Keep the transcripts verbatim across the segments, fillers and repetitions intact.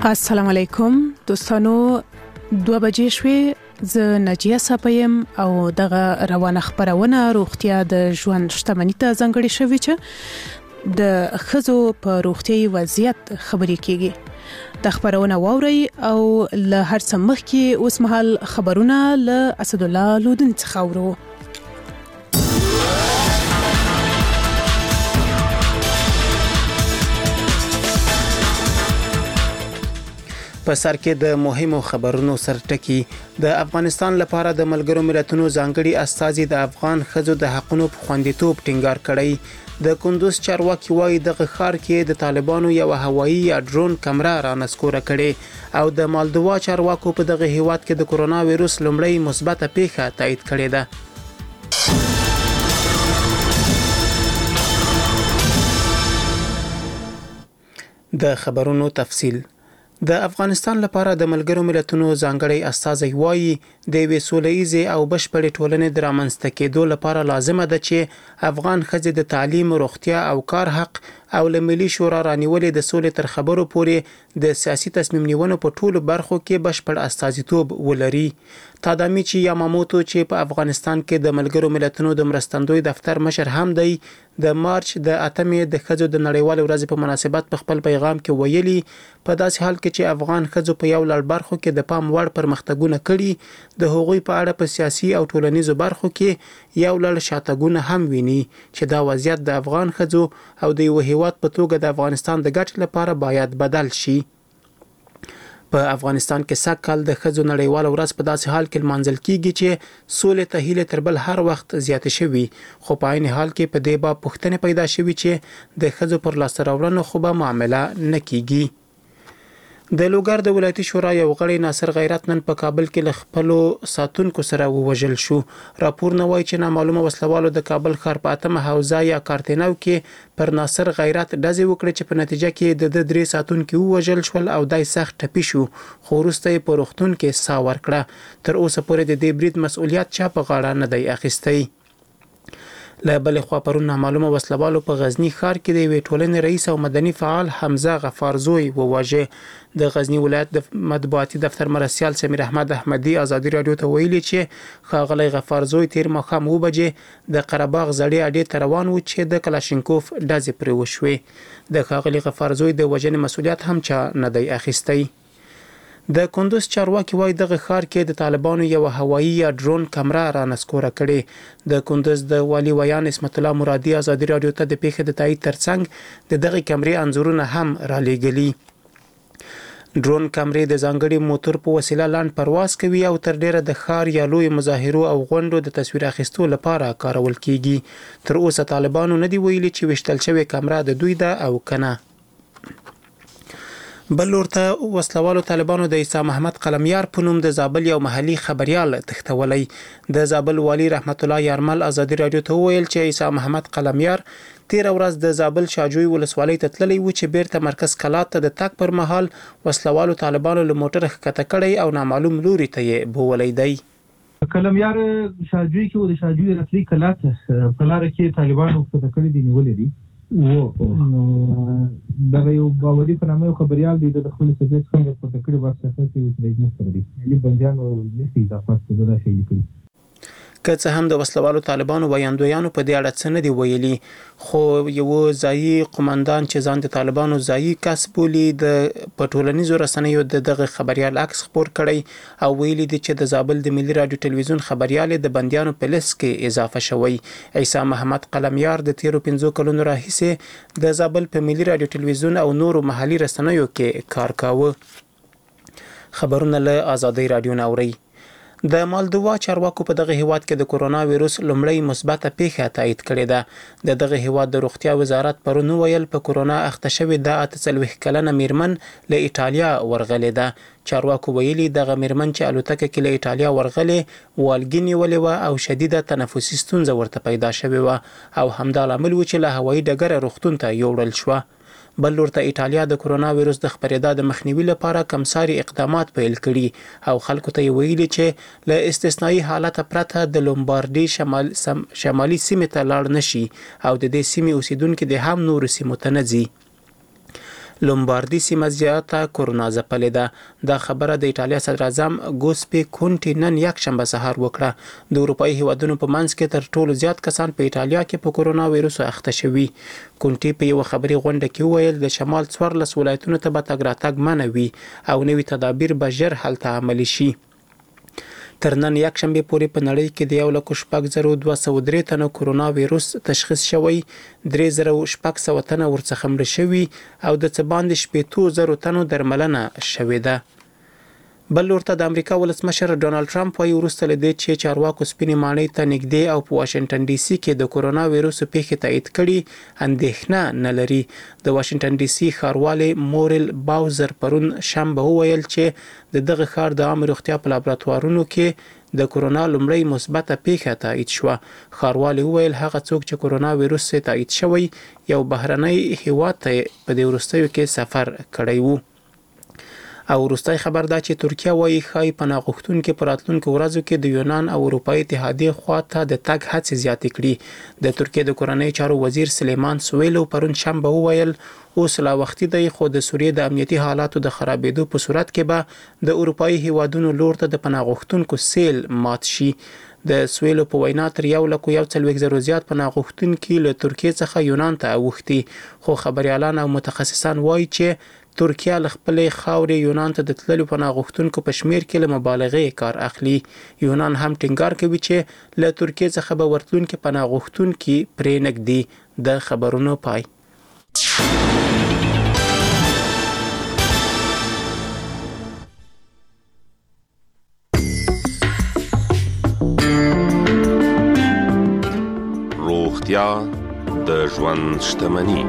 السلام علیکم دوستانو، دوه بجې شوې. زه نجیه صاحب او دغه روانه خبرونه روغتیا د ژوند شتمنۍ ته ځانګړې شوې چې د ښځو په روغتیايي وضعیت خبرې کیږي. د خبرونه واوري او له هر څه مخکې اوس مهال خبرونه له اسدالله لودن څخه اورو. په سر کې د مهمو خبرونو سرټکی. د افغانستان لپاره د ملګرو ملتونو ځانګړي استازي د افغان ښځو د حقوقو په خوندیتوب ټینګار کړی. د کندوز چارواکي وایي د غخار کې د طالبانو یو هوایي یا ډرون کمره را نسکوره کړي او د مالدوا چارواکو په دغه هیواد کې د کورونا وایروس لومړی مثبته پیښه تایید کړې ده. د خبرونو تفصیل. د افغانستان لپاره د ملګرو ملتونو ځانګړي استازي وایي د یوې سوله‌ایزې او بشپړې ټولنې د رامنځته کېدو لپاره لازمه ده چې افغان ښځې د تعلیم، روغتیا او کار حق او له ملي شورا رانیولې د سولې تر خبرو پورې د سیاسي تصمیم نیونو په ټولو برخو کې بشپړ استازیتوب ولري. تادامیچی یاماموتو چې په افغانستان کې د ملګرو ملتونو د مرستندوی دفتر مشر هم دی، د مارچ د اتمې د ښځو د نړیوال ورځې په مناسبت په خپل پیغام کې ویلي په داسې حال کې چې افغان ښځو په یو لړ برخو کې د پام وړ پرمختګونه کړي، د هغوی په اړه په سیاسي او ټولنیزو برخو کې یو لړ شاتګونه هم ویني چې دا وضعیت د افغان ښځو او د یو هیواد په توګه د افغانستان د ګټې لپاره باید بدل شي. په افغانستان کې سږکال د ښځو نړیواله ورځ په داسې حال کې لمانځل کیږي چې سولې ته هیله تر بل هر وخت زیاته شوي، خو په عین حال کې په دې باب پوښتنې پیدا شوي چې د ښځو پر لاسته راوړنو خو به معامله نه کیږي. د لوګر د ولایتي شورا یو غړی ناصر غیرت نن په کابل کې له خپلو ساتونکو سره ووژل شو. راپورونه وایي چې نامعلومه وسلوالو د کابل ښار په اتمه حوزه یا کارتینو کې پر ناصر غیرت ډزې وکړې چې په نتیجه کې د د درې ساتونکي ووژل شول او دای سخت ټپي شو، خو وروسته یې په روغتون کې ساه ورکړه. تر اوسه پورې د دې برید مسؤلیت چا په غاړه نه دی اخیستی. له بلې خوا پرون نامعلومه وسلوالو په غزنی ښار کې د یوې ټولنې رئیس او مدني فعال حمزه غفارزوی وواژه. د غزنی ولایت د مطبوعاتي دفتر مرستیال سمیر احمد احمدي ازادي رادیو ته ویلي چې ښاغلی غفارزوی تیر ماښام اوه بجې د قره باغ زړې اډې ته روان و چې د کلاشینکوف ډزې پرې وشوې. د ښاغلي غفارزوی د وژنې مسؤلیت هم چا نه دی اخیستی. د کندوز چارواکي وایي دغه ښار کې د طالبانو یو هوایي یا ډرون کمره را نسکوره کړې. د کندوز د والي ویان اسمت الله مرادي ازادي رادیو ته د پیښې د تایید ترڅنګ د دغه کمرې انځورونه هم را لېږلي. ډرون کمرې د ځانګړي موټر په وسیله لاند پرواز کوي او تر ډیره د ښار یا لوی مظاهرو او غونډو د تصویر اخیستو لپاره کارول کیږي. تر اوسه طالبانو نه دی ویلي چې وشتل شوی کمره د دوی ده او کنه. بل ورته وسلوالو طالبانو د عیسی محمد قلمیار په نوم د زابل یو محلي خبريال تښتولی. د زابل والی رحمت الله یارمل ازادي رادیو ته ویل چې عیسی محمد قلمیار تیر ورځ د زابل شاجوی ولسوالۍ ته تللی و چې بیرته مرکز کلات ته د تک پر مهال وسلوالو طالبانو له موټر ښکته کړی او نامعلوم لوري ته یې بوولی دی. قلمیار شاجوی کې و د شاجوی رسلي کلات په لاره کې طالبانو ښکته کړی دی، نیولې دي. و دغه یو باوري په نامه یو خبريال دی د خپل سبیت څنګه په تکړه واسطه کې وځي مستر دی علي بنجان او نسی اضافه څه دا شي لیکي. که څه هم د وسلوالو طالبانو ویاندویانو په دې اړه څه نه دی ویلي، خو یو ځایي قومندان چې ځان د طالبانو ځایي کس بولي د په ټولنیزو رسنیو د دغه خبريال عکس خپور کړی او ویلي دی چې د زابل د ملي رادیو ټلویزیون خبريال د بندیانو په لیست کې اضافه شوی. عیسی محمد قلمیار د تیرو پنځو کلونو راهیسې د زابل په ملي رادیو ټلویزیون او نورو محلي رسنیو کې کار کاوه. خبرونه له آزادۍ رادیو نوري. د مالدوا چارواکو په دغه هیواد کې د کورونا وایروس لومړی مثبته پیښه تایید کړې ده. د دغه هیواد د روغتیا وزارت پرون ویل په کورونا اخته شوې د اته څلوېښت کلنه میرمن له ایټالیا ورغلې ده. چارواکو ویلي دغه میرمن چې الوتکه کې له ایټالیا ورغلې والګي نیولې وه او شدیده تنفسي ستونزه ورته پیدا شوې وه او همدا لامل و چې له هوایي ډګره روغتون ته یوړل شوه. بل ورته ایټالیا د کورونا وایروس د خپرېدا د مخنیوي لپاره کمساري اقدامات پیل کړي او خلکو ته ویلي چې له استثنایی حالت پرته د لومبارډي شمال سم شمالي سیمې ته لاړ نشي او د دې سیمې اوسیدونکو د هم نور سیمو ته نه ځي. لومباردي سیمه زیاته کرونا ځپلې ده. دا خبره د ایټالیا صدر اعظم ګوسپي کونټي نن یکشنبه سهار وکړه. د اروپایي هیوادونو په منځ کې تر ټولو زیات کسان په ایټالیا کې په کورونا وایروس اخته شوي. کونټي په یو خبري غونډه کې وویل د شمال څوارلس ولایتونو ته به تګ راتګ منع وي او نوي تدابیر به ژر هلته عملي شي. تر نن یکشنبه پورې په نړۍ کې د یو لک شپږ زره دوه سوه درې تنو کورونا وایروس تشخیص شوی، درې زره شپږ سوه تنه ورڅخه مړه شوي او د څه باندې شپېتو زرو تنو درملنه شوې ده. بل ورته د امریکا ولسمشر ډونالد ټرمپ وايي وروسته له دې چې چارواکو سپینې ماڼۍ ته نږدې او په واشنگټن ډي سي کې د کورونا وایروس پیښې تایید کړي اندېښنه نه لري. د واشنگټن ډي سي ښاروالي مورل باوزر پرون شنبه وویل چې د دغه ښار د عامه روغتیا په لابراتوارونو کې د کورونا لومړی مثبته پیښه تایید شوه. ښاروالي وویل هغه څوک چې کورونا وایروس تایید شوی یو بهرنی هیواد ته په دې وروستیو کې سفر کړی وو. او وروستی خبر دا چې ترکیه وايي ښایي پناه غوښتونکي په راتلونکو ورځو کې د یونان او اروپایي اتحادیې خواته د تګ هڅې زیاتې کړي. د ترکیه د کورنۍ چارو وزیر سلیمان سویلو پرون شنبه وویل اوس لا وختي دی خو د سوریې د امنیتي حالاتو د خرابېدو په صورت کې به د اروپایي هیوادونو لور ته د پناه غوښتونکو سیل مات شي. د سویلو په وینا تر یو لک یو څلوېښت زرو زیات پناه غوښتونکي له ترکیې څخه یونان ته اوښتي، خو خبريالان او متخصصان وایي چې ترکیه له خپلې خاورې یونان ته د تللو پناه غوښتونکو په شمیر کې له مبالغې کار اخلي. یونان هم ټینګار کوي چې له ترکیې څخه به ورتلونکي پناه غوښتونکي پرې نږدې. د خبرونو پای. روغتیا د ژوند شتمني.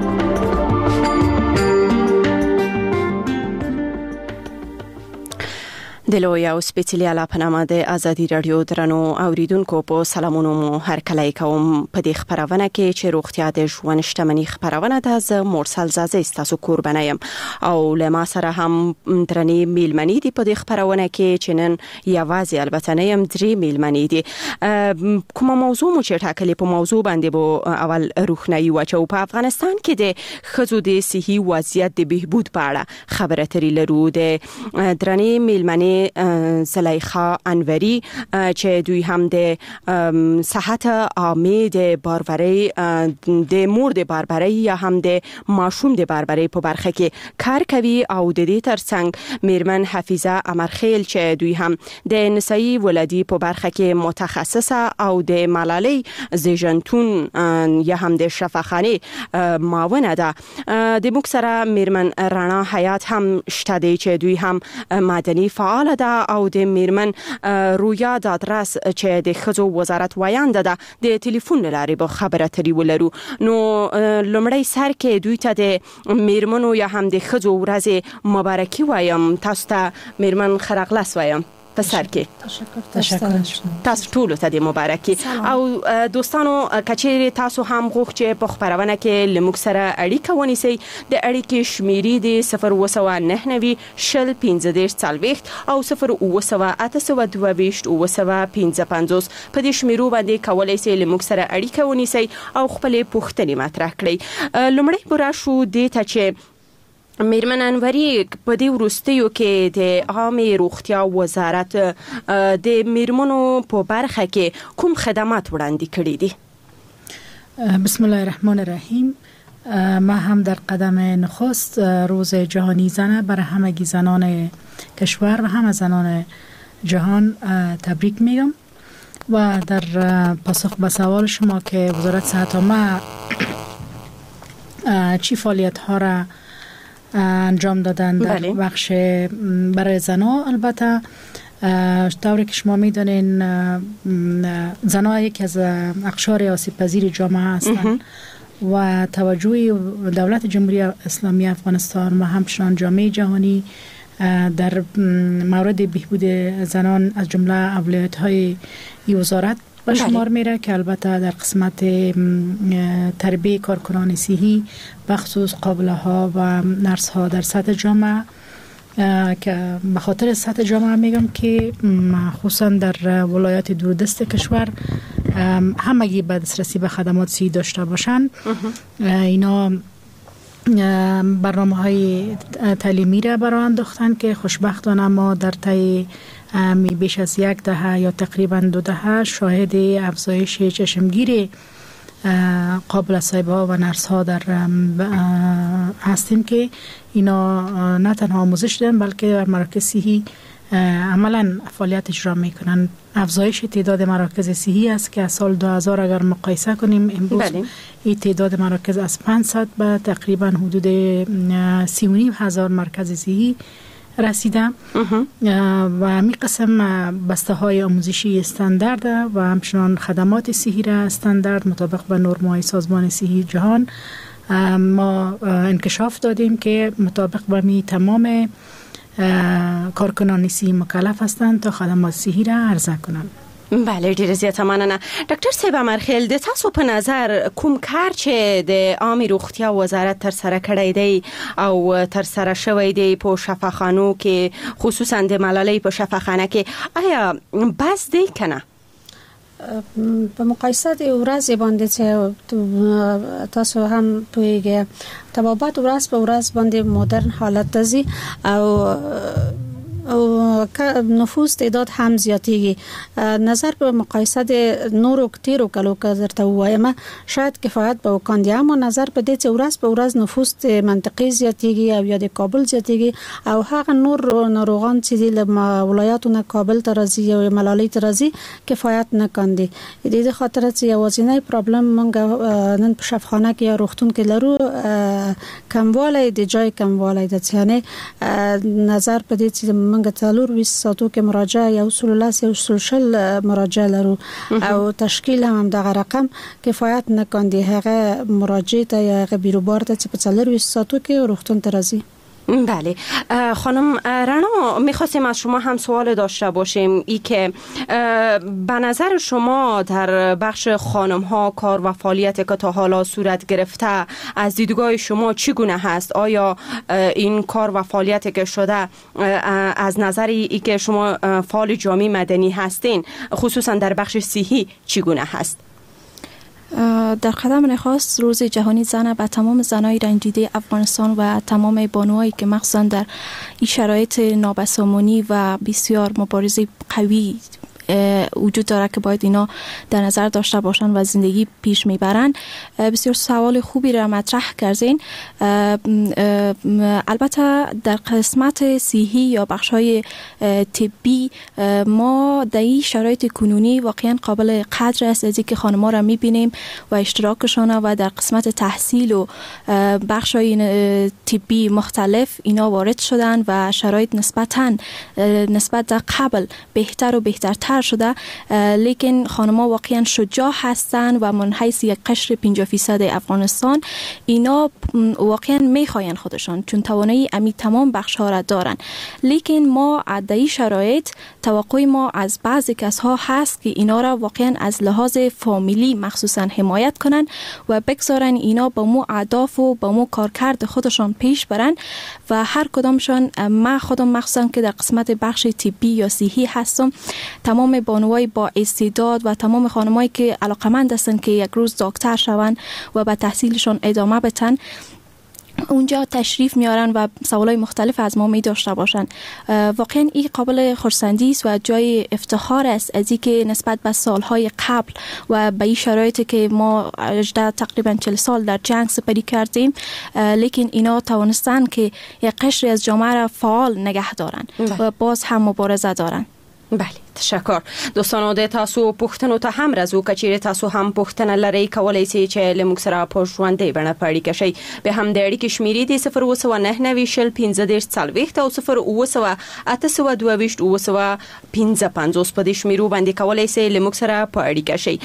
د لوی او سپیڅلي اعلی په نامه د ازادي رادیو درنو اوریدونکو په سلامونو مو هرکلی کوم. په دې خبرونه کې چې روغتیا د ژوند شتمني خبرونه ده، زه مرسل زازه ستاسو کوربنه یم او له ما سره هم درنې میلمنې دي په دې خبرونه کې چې نن یوازې البته نه یم درې میلمنې دي. کومه موضوع مو چې ټاکلې په موضوع باندې به اول روښنايي واچو. په افغانستان کې د ښځو د صحي وضعیت د بهبود په اړه خبره اترې لرو. د درنې میلمنې زلیخا انوری چې دوی هم د صحت عامه د باربري د مور د باربري یا هم د ماشوم د باربري په برخه کې کار کوي او د دې ترڅنګ میرمن حفیظه امرخیل چې دوی هم د نسایي ولادي په برخه کې متخصصه او د ملالۍ زیږنتون یا هم د شفاخانه معاونه ده. د موږ سره میرمن رانا حیات هم شته دی چې دوی هم مدني فعال ده او د میرمن رویا د ادرس چې د ښځو وزارت وایانده ده د ټلیفون لارې به خبره اترې ولرو. نو لومړی سر کې دوی ته د میرمنو یا هم د ښځو ورځ مبارکي وایم. تاسو ته میرمن خرغلس وایم په سر کې. تشکر تشکر تاسو ټول ته د مبارکي. او دوستانو کچېری تاسو هم غوښ چې په خبرونه کې لموږ سره اړیکه ونیسئ. د اړیکې شمیرې د صفر اووه سوه نهه نوي شل پنځه دېرش څلوېښت او صفر اووه سوه اته سوه دوه ویشت اووه سوه پنځه پنځوس په دې شمیرو باندې کولی شئ لموږ سره اړیکه ونیسئ او خپلې پوښتنې مطرح کړئ. لومړی به راشو دې ته چې میرمن انوری په دې وروستیو کې د عامه روغتیا وزارت د میرمنو په برخه کې کوم خدمات وړاندې کړي دي؟ بسم الله الرحمن الرحیم. ما هم در قدم نخست روز جهانی زن برای همگی زنان کشور و همه زنان جهان تبریک میگم و در پاسخ به سوال شما که وزارت صحت عامه چی فعالیت ها را انجام دادن در بله. بخش برای زنها، البته طوری که شما میدونین زنها یکی از اقشار آسیب پذیر جامعه هستند و توجه دولت جمهوری اسلامی افغانستان و همچنان جامعه جهانی در مورد بهبود زنان از جمله اولویت‌های این وزارت به شمار میره که البته در قسمت تربیت کارکنان صحی بخصوص قابله ها و نرس ها در سطح جامعه، که به خاطر سطح جامعه میگم که خصوصا در ولایات دوردست کشور همگی به دسترسی به خدمات صحی داشته باشن. اینا برنامه های تعلیمی را برای انداختن که خوشبختانه ما در طی بیش از یک دهه یا تقریبا دو دهه شاهد افزایش چشمگیر قابل صاحبه ها و نرس ها در هستیم که اینا نه تنها آموزش دادن بلکه در مراکز صحی عملا فعالیت اجرا میکنن. افزایش تعداد مراکز صحی است که از سال دو هزار اگر مقایسه کنیم امروز بله. این تعداد مراکز از پانصد به تقریبا حدود سی و نیم هزار مرکز صحی رسیده و همین قسم بسته های آموزشی استاندارد و همچنان خدمات صحی را استاندارد مطابق با نرم‌های سازمان صحی جهان ما انکشاف دادیم که مطابق با می تمام کارکنان صحی مکلف هستند تا خدمات صحی را عرضه کنند. بله ډیر زیاته مننه. ډاکټر صاحب امرخیل د تاسو په نظر کوم کار چې د عامه روغتیا وزارت تر سره کړی دی او تر سره شوی دی په شفاخانو کې خصوصا د ملالۍ په شفاخانه کې آیا بس دی کنه؟ په مقایسه د ورځې باندې چې تاسو هم پوهیږئ طبابت ورځ په ورځ باندې مدرن حالت تزي او او نفوس تعداد هم زیاتیږي. نظر په مقایسه د نورو کتیرو کلو که درته وایم شاید کفایت به وکاندي، اما نظر په دې چې ورځ په ورځ نفوس د منطقې زیاتیږي او یا د کابل زیاتیږي او هغه نور ناروغان چې د ولایاتو نه کابل ته راځي او ملالۍ ته راځي کفایت نه کاندي. د دې خاطر چې یوازینی پرابلم مونږ نن په شفاخانه کې یا روغتون کې لرو کموالی د جای کموالی د یعنی نظر په دې چې منګه څلور ویس ساتو کې مراجعه یا اصول الله یا اصول شل مراجعه لرو او تشکیل هم دغه رقم کفایت نکاندي. هغه مراجعه ته یا هغه بیروبار ته چې په څلور ویس ساتو کې روغتون ته راځي. بله خانم رنا میخواستیم از شما هم سوال داشته باشیم ای که به نظر شما در بخش خانم ها کار و فعالیت که تا حالا صورت گرفته از دیدگاه شما چگونه هست؟ آیا این کار و فعالیتی که شده از نظر ای که شما فعال جامعه مدنی هستین خصوصا در بخش صحی چگونه هست؟ در قدم نخست روز جهانی زن به تمام زنای رنجیده افغانستان و تمام بانوهایی که مخصوصا در این شرایط نابسامانی و بسیار مبارزه قوی وجود داره که باید اینا در نظر داشته باشن و زندگی پیش میبرن. بسیار سوال خوبی را مطرح کردین. البته در قسمت صحی یا بخش‌های طبی ما در این شرایط کنونی واقعا قابل قدر است از اینکه خانم‌ها را میبینیم و اشتراکشان و در قسمت تحصیل و بخش‌های طبی مختلف اینا وارد شدن و شرایط نسبتاً نسبت در قبل بهتر و بهترتر شده، لیکن خانم‌ها واقعا شجاع هستند و من حیث یک قشر پنجاه فیصد افغانستان اینا واقعا میخواین خودشان چون توانایی امی تمام بخش ها را دارن. لیکن ما در این شرایط توقع ما از بعضی کسها هست که اینا را واقعا از لحاظ فامیلی مخصوصا حمایت کنن و بگذارن اینا با مو اهداف و با مو کارکرد خودشان پیش برن و هر کدامشان ما خودم مخصوصا که در قسمت بخش طبی یا صحی هستم تمام بانوای با استعداد و تمام خانمایی که علاقمند هستن که یک روز دکتر شون و به تحصیلشون ادامه بدن اونجا تشریف میارن و سوالای مختلف از ما می داشته باشن. واقعا این قابل خرسندی است و جای افتخار است از اینکه نسبت به سالهای قبل و به این شرایطی که ما تقریبا چهل سال در جنگ سپری کردیم لیکن اینا توانستن که یک قشری از جامعه را فعال نگه دارن و باز هم مبارزه دارن. بله تشکر. دوستانو د تاسو پوښتنو ته هم راځو کچېره تاسو هم پوښتنه لرئ کولای شئ چې له موږ سره په ژوندۍ بڼه په اړیکه شئ. به هم د اړیکې شمیرې د صفر اوه سوه نهه نوي شل پنځه دېرش څلوېښت او صفر اوه سوه اته سوه دوه ویشت اوه سوه پنځه پنځوس په دې شمیرو باندې کولای شئ له موږ سره په اړیکه شئ.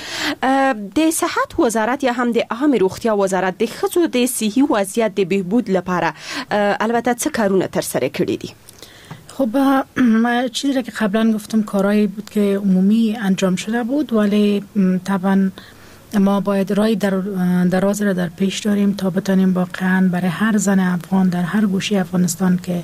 د صحت وزارت یا هم د عامه روغتیا وزارت د ښځو د صحي وضعیت د بهبود لپاره البته څه کارونه ترسره کړي دي؟ خب چیزی را که قبلا گفتم کارهایی بود که عمومی انجام شده بود ولی طبعا ما باید راه در دراز را در پیش داریم تا بتانیم واقعا برای هر زن افغان در هر گوشه افغانستان که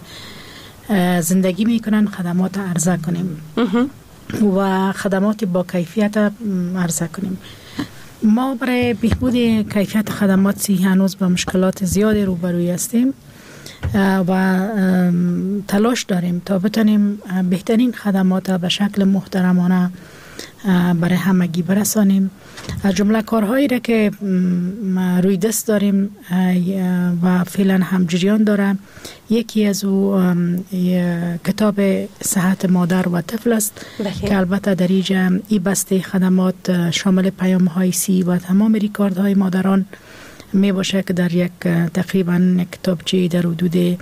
زندگی میکنن خدمات عرضه کنیم و خدمات با کیفیت عرضه کنیم. ما برای بهبود کیفیت خدمات صحی هنوز با مشکلات زیادی روبروی هستیم و تلاش داریم تا بتونیم بهترین خدمات به شکل محترمانه برای همگی برسانیم. از جمله کارهایی را که روی دست داریم و فعلا هم جریان داره، یکی از او کتاب صحت مادر و طفل است بله. که البته در اینجا این بسته خدمات شامل پیام های سی و تمام ریکارد های مادران می باشه که در یک تقریبا کتابچه در حدود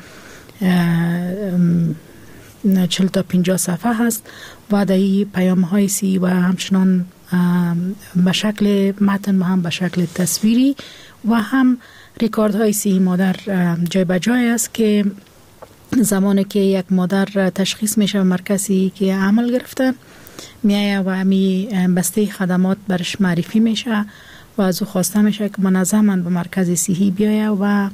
چهل تا پنجاه صفحه هست و در این پیام های سی و همچنان به شکل متن و هم به شکل تصویری و هم ریکارد های سی مادر جای به جای است که زمانی که یک مادر تشخیص میشه و مرکزی که عمل گرفته میایه و همی بسته خدمات برش معرفی میشه و از او خواسته میشه که منظما به مرکز صحی بیایه و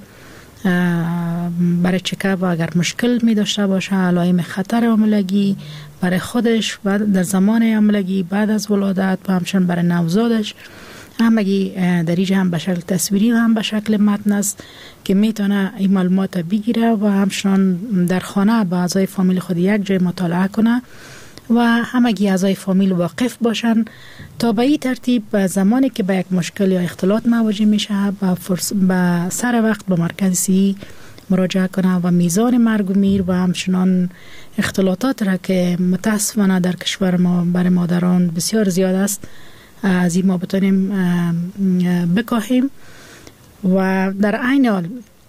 برای چکاپ و اگر مشکل می داشته باشه علائم خطر حاملگی برای خودش و در زمان حاملگی بعد از ولادت و همچنین برای نوزادش همگی در اینجا هم به شکل تصویری و هم به شکل متن است که میتونه این معلومات بگیره و همچنان در خانه با اعضای فامیل خود یک جای مطالعه کنه و همگی اعضای فامیل واقف باشن تا به این ترتیب زمانی که به یک مشکل یا اختلاط مواجه میشه با فرص... به سر وقت به مرکز صحی مراجعه کنه و میزان مرگ و میر و همچنان اختلاطات را که متاسفانه در کشور ما برای مادران بسیار زیاد است از این ما بتونیم بکاهیم و در عین حال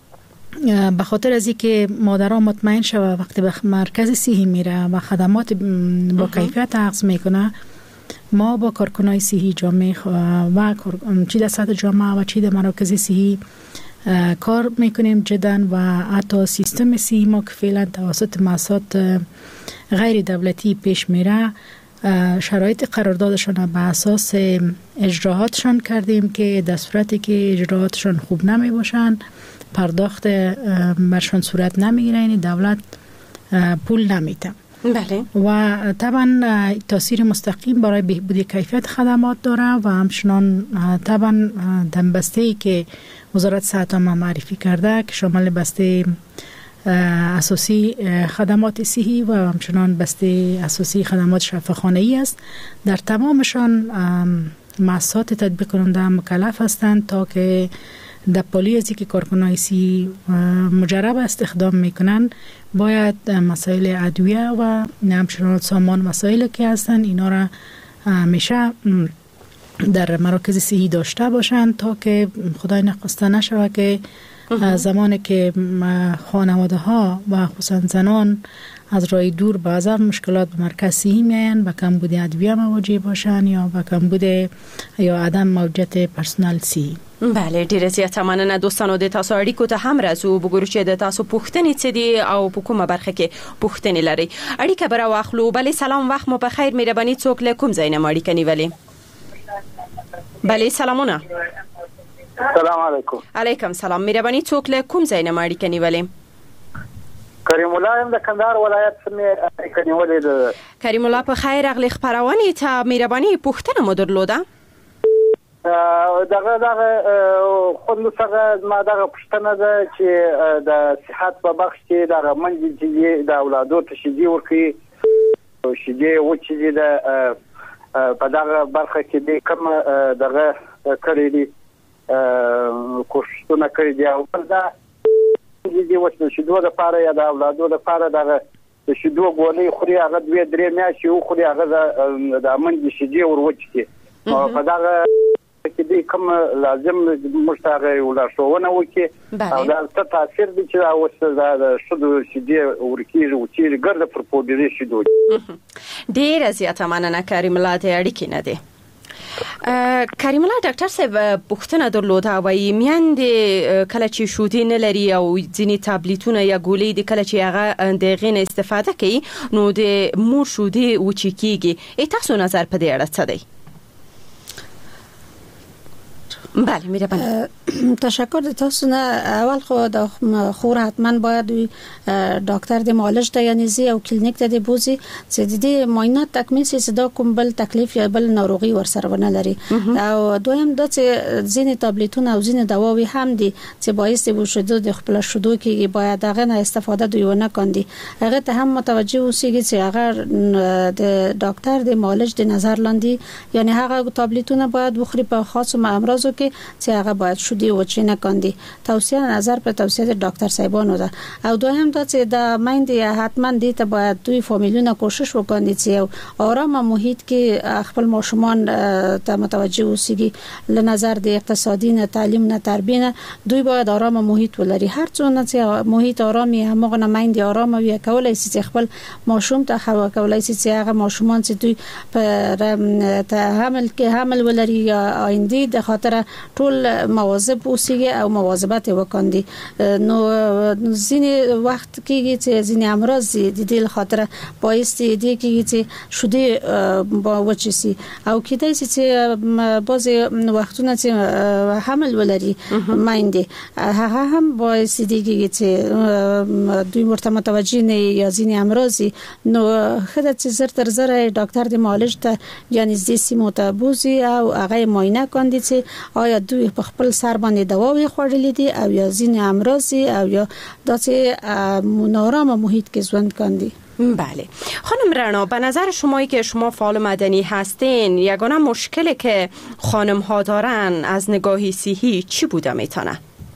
به خاطر از اینکه مادران مطمئن شوه وقتی به مرکز صحی میره و خدمات با کیفیت اخذ میکنه، ما با کارکنای صحی جامعه و چی در سطح جامعه و چی در مراکز صحی کار میکنیم جدا و حتی سیستم صحی ما که فعلا توسط مؤسسات غیر دولتی پیش میره شرایط قراردادشان به اساس اجراهاتشان کردیم که در صورتی که اجراهاتشان خوب نمی باشن پرداخت برشان صورت نمیگیره، یعنی دولت پول نمیده. بله. و طبعا تاثیر مستقیم برای بهبود کیفیت خدمات داره و همچنان طبعا دنبسته‌ای که وزارت صحت ما معرفی کرده که شامل بسته اساسی خدمات صحی و همچنان بسته اساسی خدمات شفاخانه‌ای است، در تمامشان مؤسسات تطبیق کننده مکلف هستند تا که در پالی ازی که کارکنای صحی مجرب استخدام میکنن باید مسائل ادویه و همچنان سامان مسائلی که هستن اینا را همیشه در مراکز صحی داشته باشند تا که خدای نخواسته نشوه که زمانی که خانواده ها و خصوصا زنان از راه دور بعضا مشکلات به مرکز صحی میاین و کمبود ادویه مواجه باشن یا با کمبود یا عدم موجودیت پرسنل صحی. بله ډیره زیاته مننه دوستانو د تاسو اړیکو ته هم راځو وګورو چې د تاسو پوښتنې څه دي او په کومه برخه کې پوښتنې لري. اړیکه به راواخلو. بله سلام، وخت مو په خیر، مهرباني څوک له کوم ځای نه اړیکه نیولې؟ بله سلامونه. السلام علیکم. علیکم سلام، مهرباني څوک له کوم ځای نه اړیکه نیولې؟ کریم الله یم د کندهار ولایت څخه اړیکه نیولې ده. کریم الله په خیر راغلی، خبرونه ته مهرباني پوښتنه مو درلوده؟ دغه دغه خود سره ما دغه پښتنه ده چې د صحت په بخش کې دغه منځ چې د اولادو ته شیدې ورکړي او شیدې وچې ده په دغه برخه کې د کوم دغه کړی دي کوښښونه کړی دي او دا دې وڅ شیدو د پاره یا د اولادو د پاره دغه شیدو ګولې خوري هغه دوه درې میاشتې او خوري هغه د منځ شیدې وروچتي او په دغه کې دې کوم لازم مشتاغه ولا شوونه وکي او دا څه تاثیر دي چې اوس دا شدو شیدې ورکیږي او چې ګرځي پر پودري شیدو. ډیر زیاته مننه کریم الله ته اړیکې نه دي. کریم الله ډاکټر صاحب پوښتنه درلوده وایي میندې کله چې شودې نه لري او ځینې تابلیتونه یا ګولۍ د کله چې هغه د هغې نه استفاده کوي نو د مور شودې وچې کیږي. ای تاسو نظر په دې اړه څه دی؟ بله میره. تشکر د تاسو نه. اول خو د خور حتما باید ډاکټر د معالج ته یعنی زی او کلینیک ته د بوزي چې د دې معاینات تکمیل شي چې دا کوم بل تکلیف یا بل ناروغي ورسره ونه لري. او دویم د چې ځینې ټابلیټونه او ځینې دواوی هم دي چې باعث د وشودو د خپل شودو کې باید هغه نه استفاده دوی ونه کاندي. هغه ته هم متوجه اوسئ چې هغه د ډاکټر د معالج د نظر لاندې یعنی هغه ټابلیټونه باید بخوري په خاصو امراضو کې چې هغه باید شودي و چی نه کاندي. توصیه نظر په توصیه د ډاکټر صاحبانو ده. او دویم دا چې د مایندې حتما دې ته باید دوی فامیلونه کوشش وکړي چې آرام محیط کې خپل ماشومان ته متوجه اوسئ. له نظر د اقتصادي نه تعلیم نه تربیه نه دوی باید آرام محیط ولري. هر څونه چې محیط آرامي همغه نه مایندې آرام وي کولای شي چې خپل ماشوم ته خو کولای شي چې هغه ماشومان چې دوی په ته حمل کې حمل ولري یا آینده د خاطر ټول مواظب اوسئ او مواظبت وکاندي. نو ځینې وخت کېږي چې ځینې امراض د دې خاطر باعث دي کېږي چې شوده وچی سي او کېدای شي چې بعضي وختونه چې حمل ولري مایندې هغه هم باعث دي کېږي چې دوی ورته متوجه نه یا ځینې امراض نو خدای چې زر تر زر ډاکټر د معالج ته یعنی زی سیمو ته بوزي او هغه معاینه کاندي چې آیا دوی په خپل سر باندې دواوی خوړلې دي او یا ځینې امراض او یا داسې نارام محیط کې ژوند کاندي. بله خانم رنا، به نظر شمایی که شما فعال مدنی هستین یگانه مشکلی که خانم ها دارن از نگاهی صحی چی بوده میتونه؟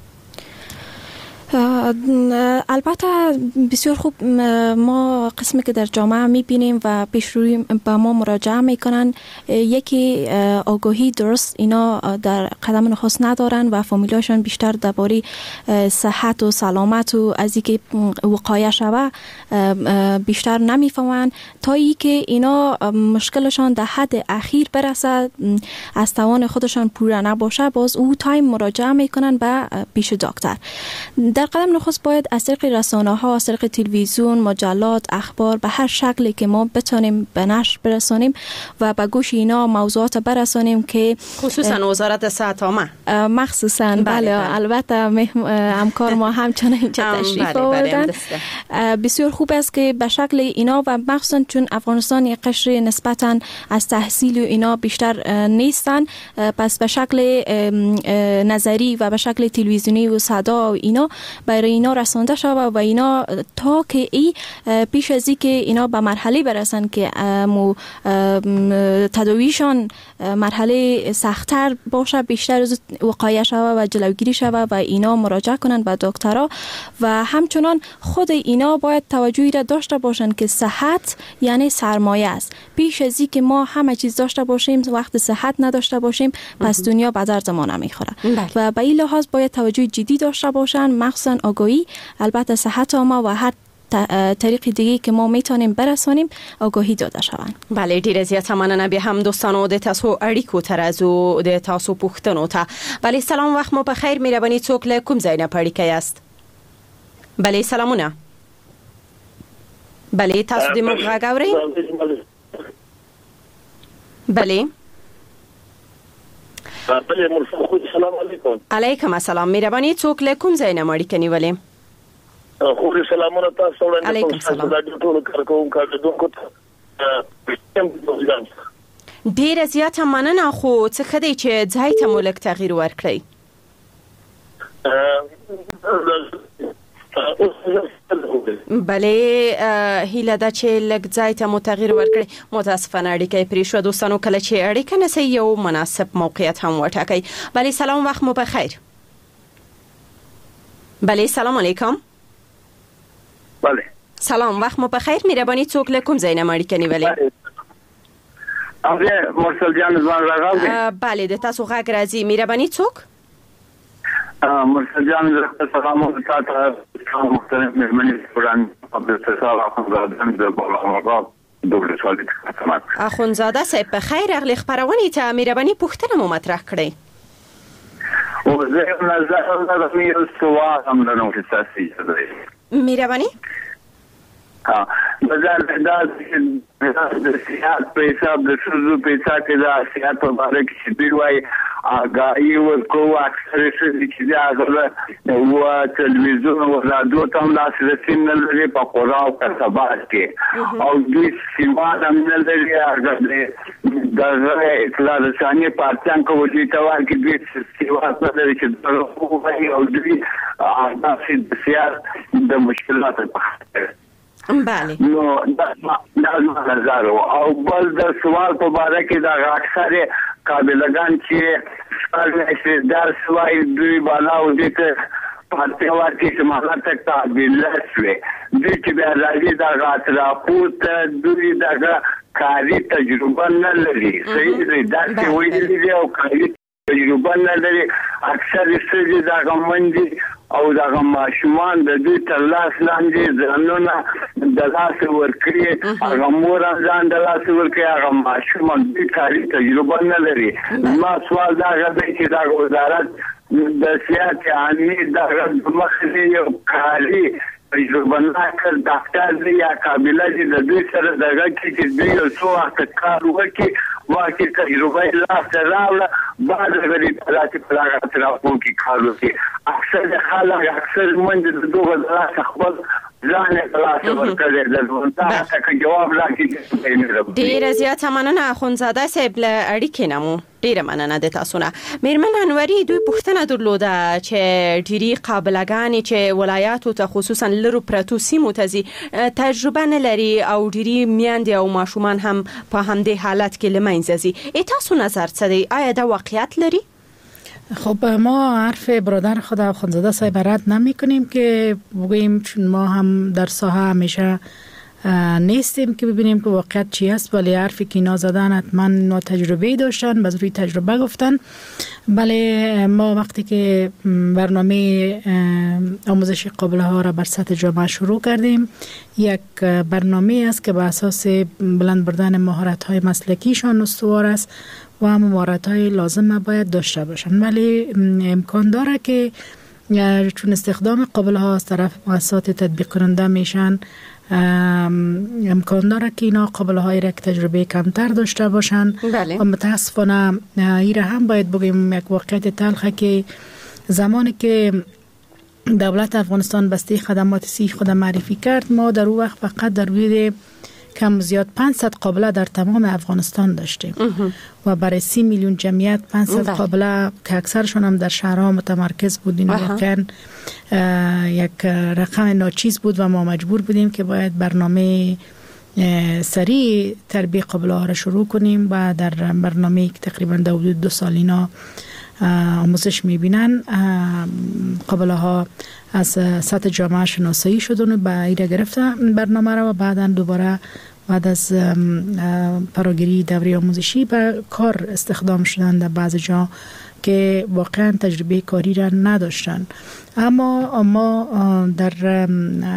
البته بسیار خوب ما قسمی که در جامعه میبینیم و پیشروی به ما مراجعه میکنن یکی آگاهی درست اینا در قدم نخست ندارن و فامیلاشون بیشتر درباره صحت و سلامت و از اینکه وقایه شوه بیشتر نمیفهمن تا اینکه اینا مشکلشان در حد اخیر برسه از توان خودشان پوره نباشه باز او تایم مراجعه میکنن به پیش دکتر. در قدم نخست باید از طریق رسانه ها، از طریق تلویزیون، مجلات، اخبار به هر شکلی که ما بتونیم به نشر برسانیم و به گوش اینا موضوعات برسانیم که خصوصا وزارت صحت عامه مخصوصا بله, بله. البته همکار ما همچنان اینجا تشریف آوردن. بسیار خوب است که به شکل اینا و مخصوصا چون افغانستان یک قشر نسبتا از تحصیل و اینا بیشتر نیستن پس به شکل نظری و به شکل تلویزیونی و صدا و اینا برای اینا رسانده شود و اینا تا که ای پیش از این که اینا به مرحله برسن که تداویشان مرحله سخت‌تر باشه بیشتر از وقایه شود و جلوگیری شود و اینا مراجعه کنن به دکترها و همچنان خود اینا باید توجهی را داشته باشن که صحت یعنی سرمایه است. پیش از این که ما همه چیز داشته باشیم وقت صحت نداشته باشیم پس دنیا به درد ما نمیخوره و به این لحاظ باید توجه جدی داشته باشن مخصوصا آگاهی البته صحت ما و هر طریق دیگه که ما میتونیم برسانیم آگاهی داده شوند. بله ډیر زیات مننه به هم دوستانو د تاسو اړیکو ترازو د تاسو پوښتنو ته. بله سلام وخت مو په خیر مهرباني څوک له کوم ځای نه پړی کیاست؟ بله سلامونه. بله تاسو د موږ غږ اورئ؟ بله بله مرحبا سلام علیکم. علیکم السلام مهرباني څوک له کوم ځای نه مړی کني ولې؟ خو سلامونه تاسو وړاندې علیکم سلام. د ټولو کارکوونکو کارکوونکو ته ډیر زیات مننه خو څه خدای چې ځای ته مولک تغییر ورکړي. بله هیله ده چې لږ ځای ته مو تغییر ورکړي. متاسفانه اړیکه پرې شوه دوستانو کله چې اړیکه نسي یو مناسب موقعیت هم وټاکئ. بله سلام وخت مو په خیر. بله سلام علیکم. بله سلام وخت مو په خیر مهرباني څوک له کوم ځای نه مړی کني ولې؟ اوه مرسل جان ځوان راغلی. بله د تاسو غږ راځي مهرباني څوک؟ مرسل جان سلام تاسو ته محترم مهمانی قرآن عبدالرزاق اخوندزاده د بالا دوبله سوالی تکمت. اخوندزاده صاحب په خیر اغلی خبرونې ته مهرباني پوښتنه مو مطرح کړئ. او زه نظر لرم یو سوال هم لرم چې تاسو یې مهرباني ها نظر دا د سیاست په حساب د شذو په حساب کې دا سیاست په اړه کې دی وای آگاهی ورکو اکثر څه چې دا غره و تلویزیون او رادیو ته لاسرسي نه لري په قرا او کسبات کې او دوی سیمه هم نه لري هغه د اطلاع رساني پارتیان کوي ته ورکې دوی سیوا نه لري چې او دوی هغه سیاست د مشکلاتو په خاطر بله نو دا نظر او بل د سوال په اړه کې دا اکثر قابلګان چې سوال درس وایي دوی بالا او دې ته پاتې ورته چې مالا ته قابل شوي دوی چې بیا راځي دا غاټرا پوت دوی دا کاري تجربه نه لري صحیح دی دا چې وایي او کاري تجربه نه لري اکثر څه دا غمندي او دا ماشومان د دې تر لاس لاندې ځانونه د لاس ورکړي هغه مور ځان د لاس ورکړي هغه ماشومان د کاري تجربه نه لري ما سوال دا غوښتل چې دا وزارت د سیاست عامه د مخې یو کاري تجربه نه کړ ډاکټر یا قابلیت د دې سره دغه کې چې دوی یو څو وخت کار وکړي واکه تجربه لا سره بعد غری تلاتي پلاغه تراپو کې کار وکړي اکثر خلک اکثر منځ د دوه ځله خپل ځان خلاص ورکړي د ځوانتا څخه جواب راکړي ډیر زیات مننه خونزاده صاحب له اړیکې نمو ډیر مننه د تاسو نه میرمن انوري دوی پوښتنه درلوده چې ډيري قابلګان چې ولایاتو ته خصوصا لرو پرتو سیمو ته تجربه نه لري او ډيري میاندې او ماشومان هم په همدې حالت کې لمنځي ای تاسو نظر څه دی آیا دا واقعیت لري؟ خب ما حرف برادر خدا خونزاده صاحب رد نمی کنیم که بگوییم چون ما هم در ساحه همیشه نیستیم که ببینیم که واقعیت چی است ولی حرفی که اینا زدن حتما اینا تجربه داشتن باز روی تجربه گفتن بله ما وقتی که برنامه آموزش قابله ها را بر سطح جامعه شروع کردیم یک برنامه است که به اساس بلند بردن مهارت های مسلکیشان استوار است و هم مهارت های لازم باید داشته باشن ولی امکان داره که چون استخدام قابله ها از طرف مؤسسات تطبیق کننده میشن امکان داره که اینا قابله های را که تجربه کمتر داشته باشن بله. و متاسفانه ایره هم باید بگیم یک واقعیت تلخه که زمانی که دولت افغانستان بسته خدمات صحی خود معرفی کرد ما در اون وقت فقط در حدود کم زیاد پانصد قابله در تمام افغانستان داشتیم و برای سی میلیون جمعیت پانصد قابله که اکثرشون هم در شهرها متمرکز بودیم واقعا یک رقم ناچیز بود و ما مجبور بودیم که باید برنامه سریع تربیه قابله ها را شروع کنیم و در برنامه که تقریبا در حدود دو سال اینا آموزش میبینن قابله ها از سطح جامعه شناسایی شدن و با ایره گرفتن برنامه را و بعدا دوباره بعد از فراگیری دوره آموزشی به کار استخدام شدن در بعض جا که واقعا تجربه کاری را نداشتن اما ما در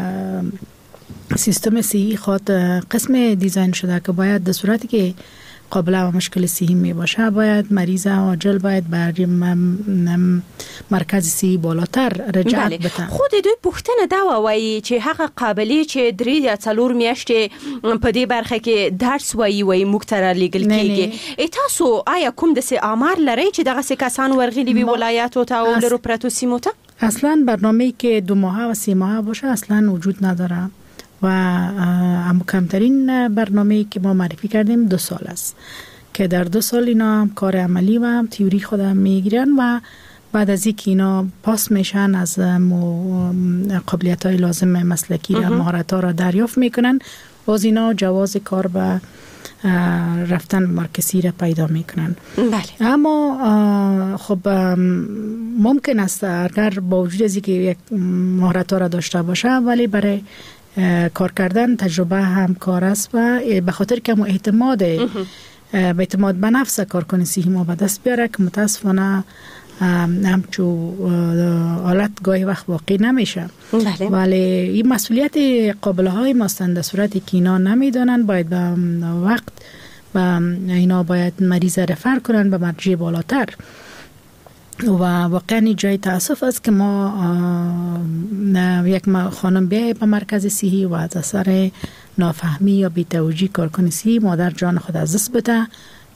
سیستم صحی خود قسم دیزاین شده که باید در صورتی که قابله و مشکل صحی می باشه باید مریض عاجل باید برای مرکز صحی بالاتر رجعت بله. بته خود دوی پوښتنه دا وایي چې هغه قابلیت چې درې یا څلور میاشتې په دې برخه کې درس وایي وایي موږ ته لیږل کېږي تاسو آیا کوم داسې آمار لرئ چې دغسې کسان ورغلي وي ولایاتو ته او لرو پرتو سیمو ته؟ اصلا برنامه‌ای که دو ماهه و سه ماهه باشه اصلا وجود نداره و اما کمترین برنامه‌ای که ما معرفی کردیم دو سال است که در دو سال اینا هم کار عملی و هم تئوری خودم میگیرن و بعد از اینکه اینا پاس میشن از قابلیت‌های لازم مسلکی و مهارت‌ها را دریافت میکنن باز اینا جواز کار به رفتن مرکزی را پیدا میکنن بله. اما خب ممکن است اگر با وجود از اینکه یک مهارت‌ها را داشته باشه ولی برای کار کردن تجربه هم کار است و به خاطر که اعتماد به اعتماد به نفس کارکن صحی ما به دست بیاره که متاسفانه همچو حالت گاهی وقت واقع نمیشه بله. ولی این مسئولیت قابله های ماستند در صورتی که اینا نمیدانن باید به وقت و اینا باید مریض رفر کنن به مرجع بالاتر و واقعا جای تاسف است که ما یک خانم بیای به مرکز صحی و از اثر نافهمی یا بی‌توجهی کارکن صحی مادر جان خود از دست بده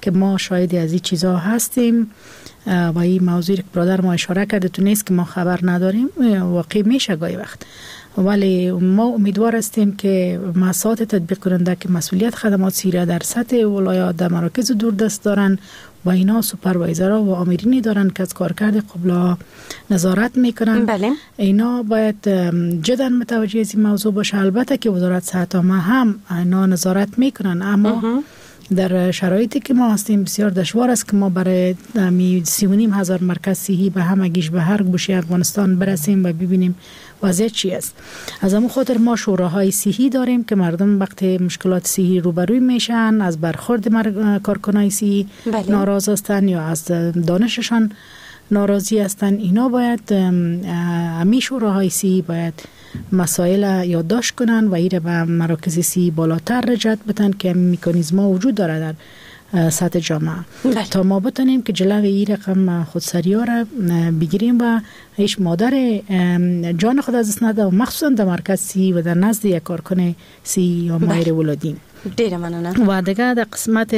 که ما شاهد از این چیزها هستیم و این موضوع که برادر ما اشاره کرده تو نیست که ما خبر نداریم، واقعی میشه گاهی وقت، ولی ما امیدوار هستیم که مسئولات تطبیق کننده که مسئولیت خدمات صحی در سطح ولایات در مراکز دوردست دارن و اینا سوپروایزرها و آمرینی دارن که از کارکرد قبلا نظارت میکنن. بله. اینا باید جدا متوجه از این موضوع باشه. البته که وزارت صحت عامه هم اینا نظارت میکنن، اما در شرایطی که ما هستیم بسیار دشوار است که ما برای سی و نیم هزار مرکز صحی به همگیش به هر گوشه افغانستان برسیم و ببینیم وضعیت چی است. از همون خاطر ما شوراهای صحی داریم که مردم وقتی مشکلات صحی روبروی میشن از برخورد کارکنای صحی بله. ناراض هستن یا از دانششان ناراضی هستن، اینا باید همی شوراهای صحی باید مسائل یادداشت کنن و ایره به مراکز صحی بالاتر رجعت بدن که مکانیزم‌ها وجود داره در سطح جامعه بله. تا ما بتونیم که جلوی این رقم خودسری‌ها را بگیریم و هیچ مادر جان خود از دست نده، و مخصوصا در مرکز صحی و در نزد یک کارکن صحی یا ماهر ولادین. ډیره مننه. و دیگه در قسمت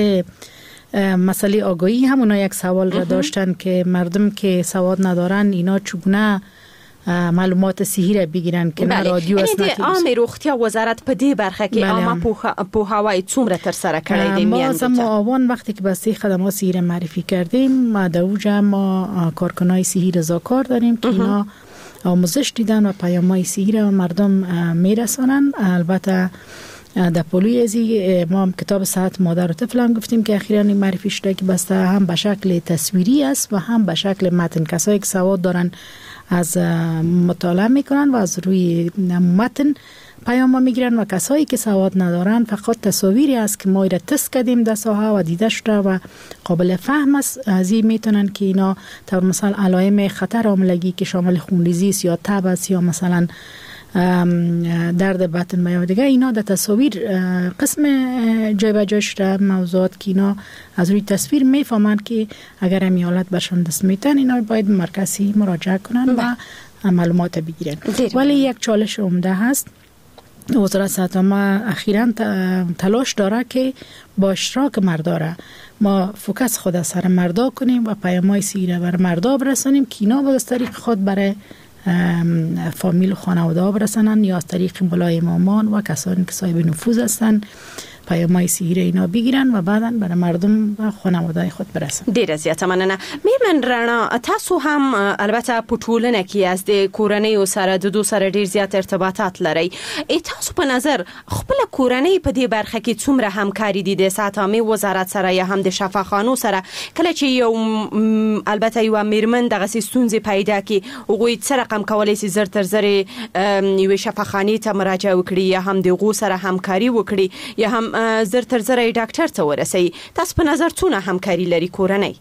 مسئله آگاهی همونا یک سوال را داشتن که مردم که سواد ندارن اینا چگونه معلومات صحی را بگیرن که نه رادیو است نه تلویزیون. عامه روغتیا وزارت په دې برخه کې عامه پوهاوی څومره تر سره کړی دی؟ ما سم آوان وقتی که بسته خدمات صحی را معرفی کردیم ما در اوجه ما کارکنای صحی رضاکار داریم که اینا آموزش دیدن و پیام‌های صحی را مردم میرسانن. البته در پلوی ازی ما هم کتاب صحت مادر و طفل هم گفتیم که اخیراً معرفی شده که بسته هم به شکل تصویری است و هم به شکل متن. کسایی که سواد دارن از مطالعه میکنن و از روی متن پیام میگیرن و کسایی که سواد ندارن فقط تصاویری است که ما ایره تست کردیم در ساحه و دیده شده و قابل فهم است. از این میتونن که اینا طور مثلا علائم خطر حاملگی که شامل خونریزی است یا تب است یا مثلا درد بطن یا دیگه، اینا در تصاویر قسم جای به جای شده موضوعات که اینا از روی تصویر میفهمن که اگر همی حالت برشان دست میتن اینا باید مرکزی مراجعه کنن و معلومات بگیرن. ولی یک چالش عمده هست. وزارت صحت عامه اخیراً تلاش داره که با اشتراک مرداره ما فوکس خود از سر مردا کنیم و پیام‌های صحی را بر مردا برسانیم که اینا با طریق خود برای فامیل و خانواده ها برسنن یا از طریق مولای امامان و کسانی که صاحب نفوذ هستن پیام‌های صحی اینا بگیرن و بعداً برای مردم و خانواده خود برسن. ډیره زیاته مننه. میرمن رڼا، تاسو هم البته په ټولنه کې از د کورنۍ سره د دو سره ډیر زیات ارتباطات لري. تاسو په نظر خپل کورنۍ په دې برخه کې څومره همکاري دي د صحت عامه وزارت سره یا هم د شفاخانو سره؟ کله چې یو البته یو میرمن دغه ستونزې پیدا کی هغه څه رقم کولای شي زر تر زر یو شفاخانه ته مراجعه وکړي یا هم د غو سره همکاري وکړي یا هم زر تر زر ډاکټر ته ورسي؟ تاسو په نظر څونه همکاري لري کورنۍ؟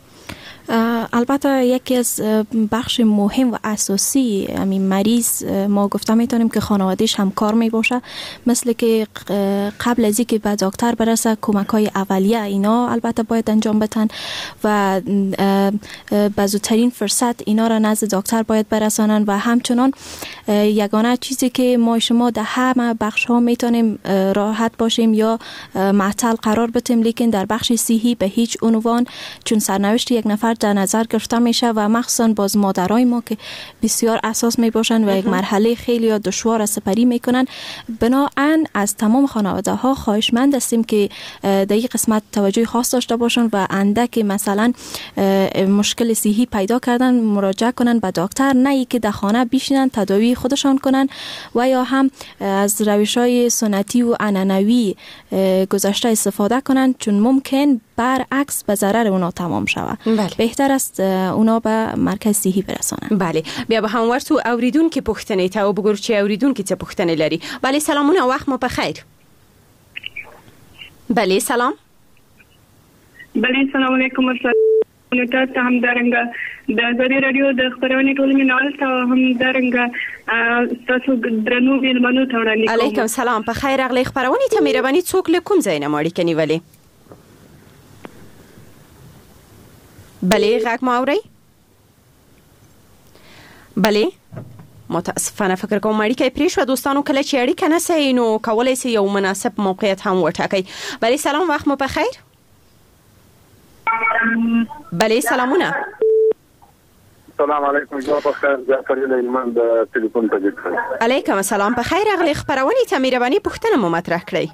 البته یکی از بخش مهم و اساسی همین مریض ما گفته میتونیم که خانوادهش همکار می باشه، مثل که قبل از اینکه به دکتر برسه کمک های اولیه اینا البته باید انجام بدن و به زودترین فرصت اینا را نزد دکتر باید برسانن و همچنان یگانه چیزی که ما شما در همه بخش ها میتونیم راحت باشیم یا معطل قرار بدیم، لیکن در بخش صحی به هیچ عنوان، چون سرنوشت یک نفر در نظر گرفته میشه و مخصوصا باز مادرای ما که بسیار اساس می باشن و یک مرحله خیلی دشوار سپری میکنن، بنابراین از تمام خانواده ها خواهشمند هستیم که در این قسمت توجه خاص داشته باشن و اندک مثلا مشکل صحی پیدا کردن مراجعه کنن به دکتر، نه ای که در خانه بشینن تداوی خودشان کنن و یا هم از روش‌های سنتی و عنعنوی گذشته استفاده کنن، چون ممکن برعکس به ضرر اونا تمام شود. بهتر است اونا به مرکز صحی برسانن. بله، بیا به هم ورتو اوریدون که پختنی تا و بگور چه اوریدون که چه پختنی لري. بله سلامونه، وقت ما بخیر. بله سلام. بله سلام علیکم ورحمت ته هم درنګ د ازادي رادیو د خبرونې ټولنې نال ته هم درنګ تاسو درنو ویلمنو ته وړاندې کوم. علیکم سلام، په خیر اغلی خبرونې ته مهرباني څوک له کوم ځای نه ماړی کني ولی؟ بله غږ ما اورئ؟ بله متاسفانه فکر کوم اړیکه پرې شوه. دوستانو کله چې اړیکه نه سي نو کولای سي یو مناسب موقعیت هم وټاکئ. بله سلام، وخت مو په خیر. بله سلامونه. سلام علیکم جناب بخیر جعفر لیلمن د ټلیفون په ځای. علیکم السلام. په خیر اغلی خبرونه ته مهرباني پوښتنه مو مطرح کړئ.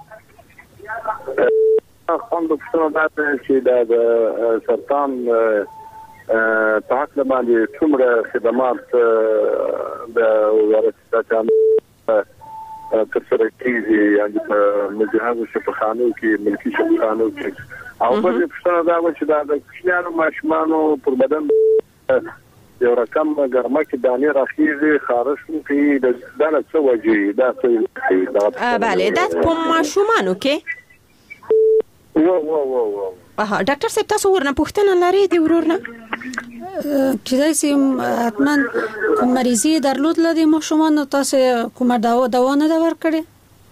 خو د پښتنو د چې د سرطان په حق باندې څومره خدمات د ورسره ترسره کیږي یعنی په مجهز شفاخانو کې ملکی شفاخانو کې او په دې پښتنه دا و چې دا د کشمیانو ماشومانو پر بدن یو رقم ګرمه کې دانې راخیږي خارش کوي د دانه څه وجه دا څه بله دا په ماشومانو کې و و و و اها ډاکټر صاحب تاسو ورنه پوښتنه لرئ دی ورورنه چې دا سیم حتما مریضي درلود لدی ماشومان تاسو کومه دوا دوا نه ورکړي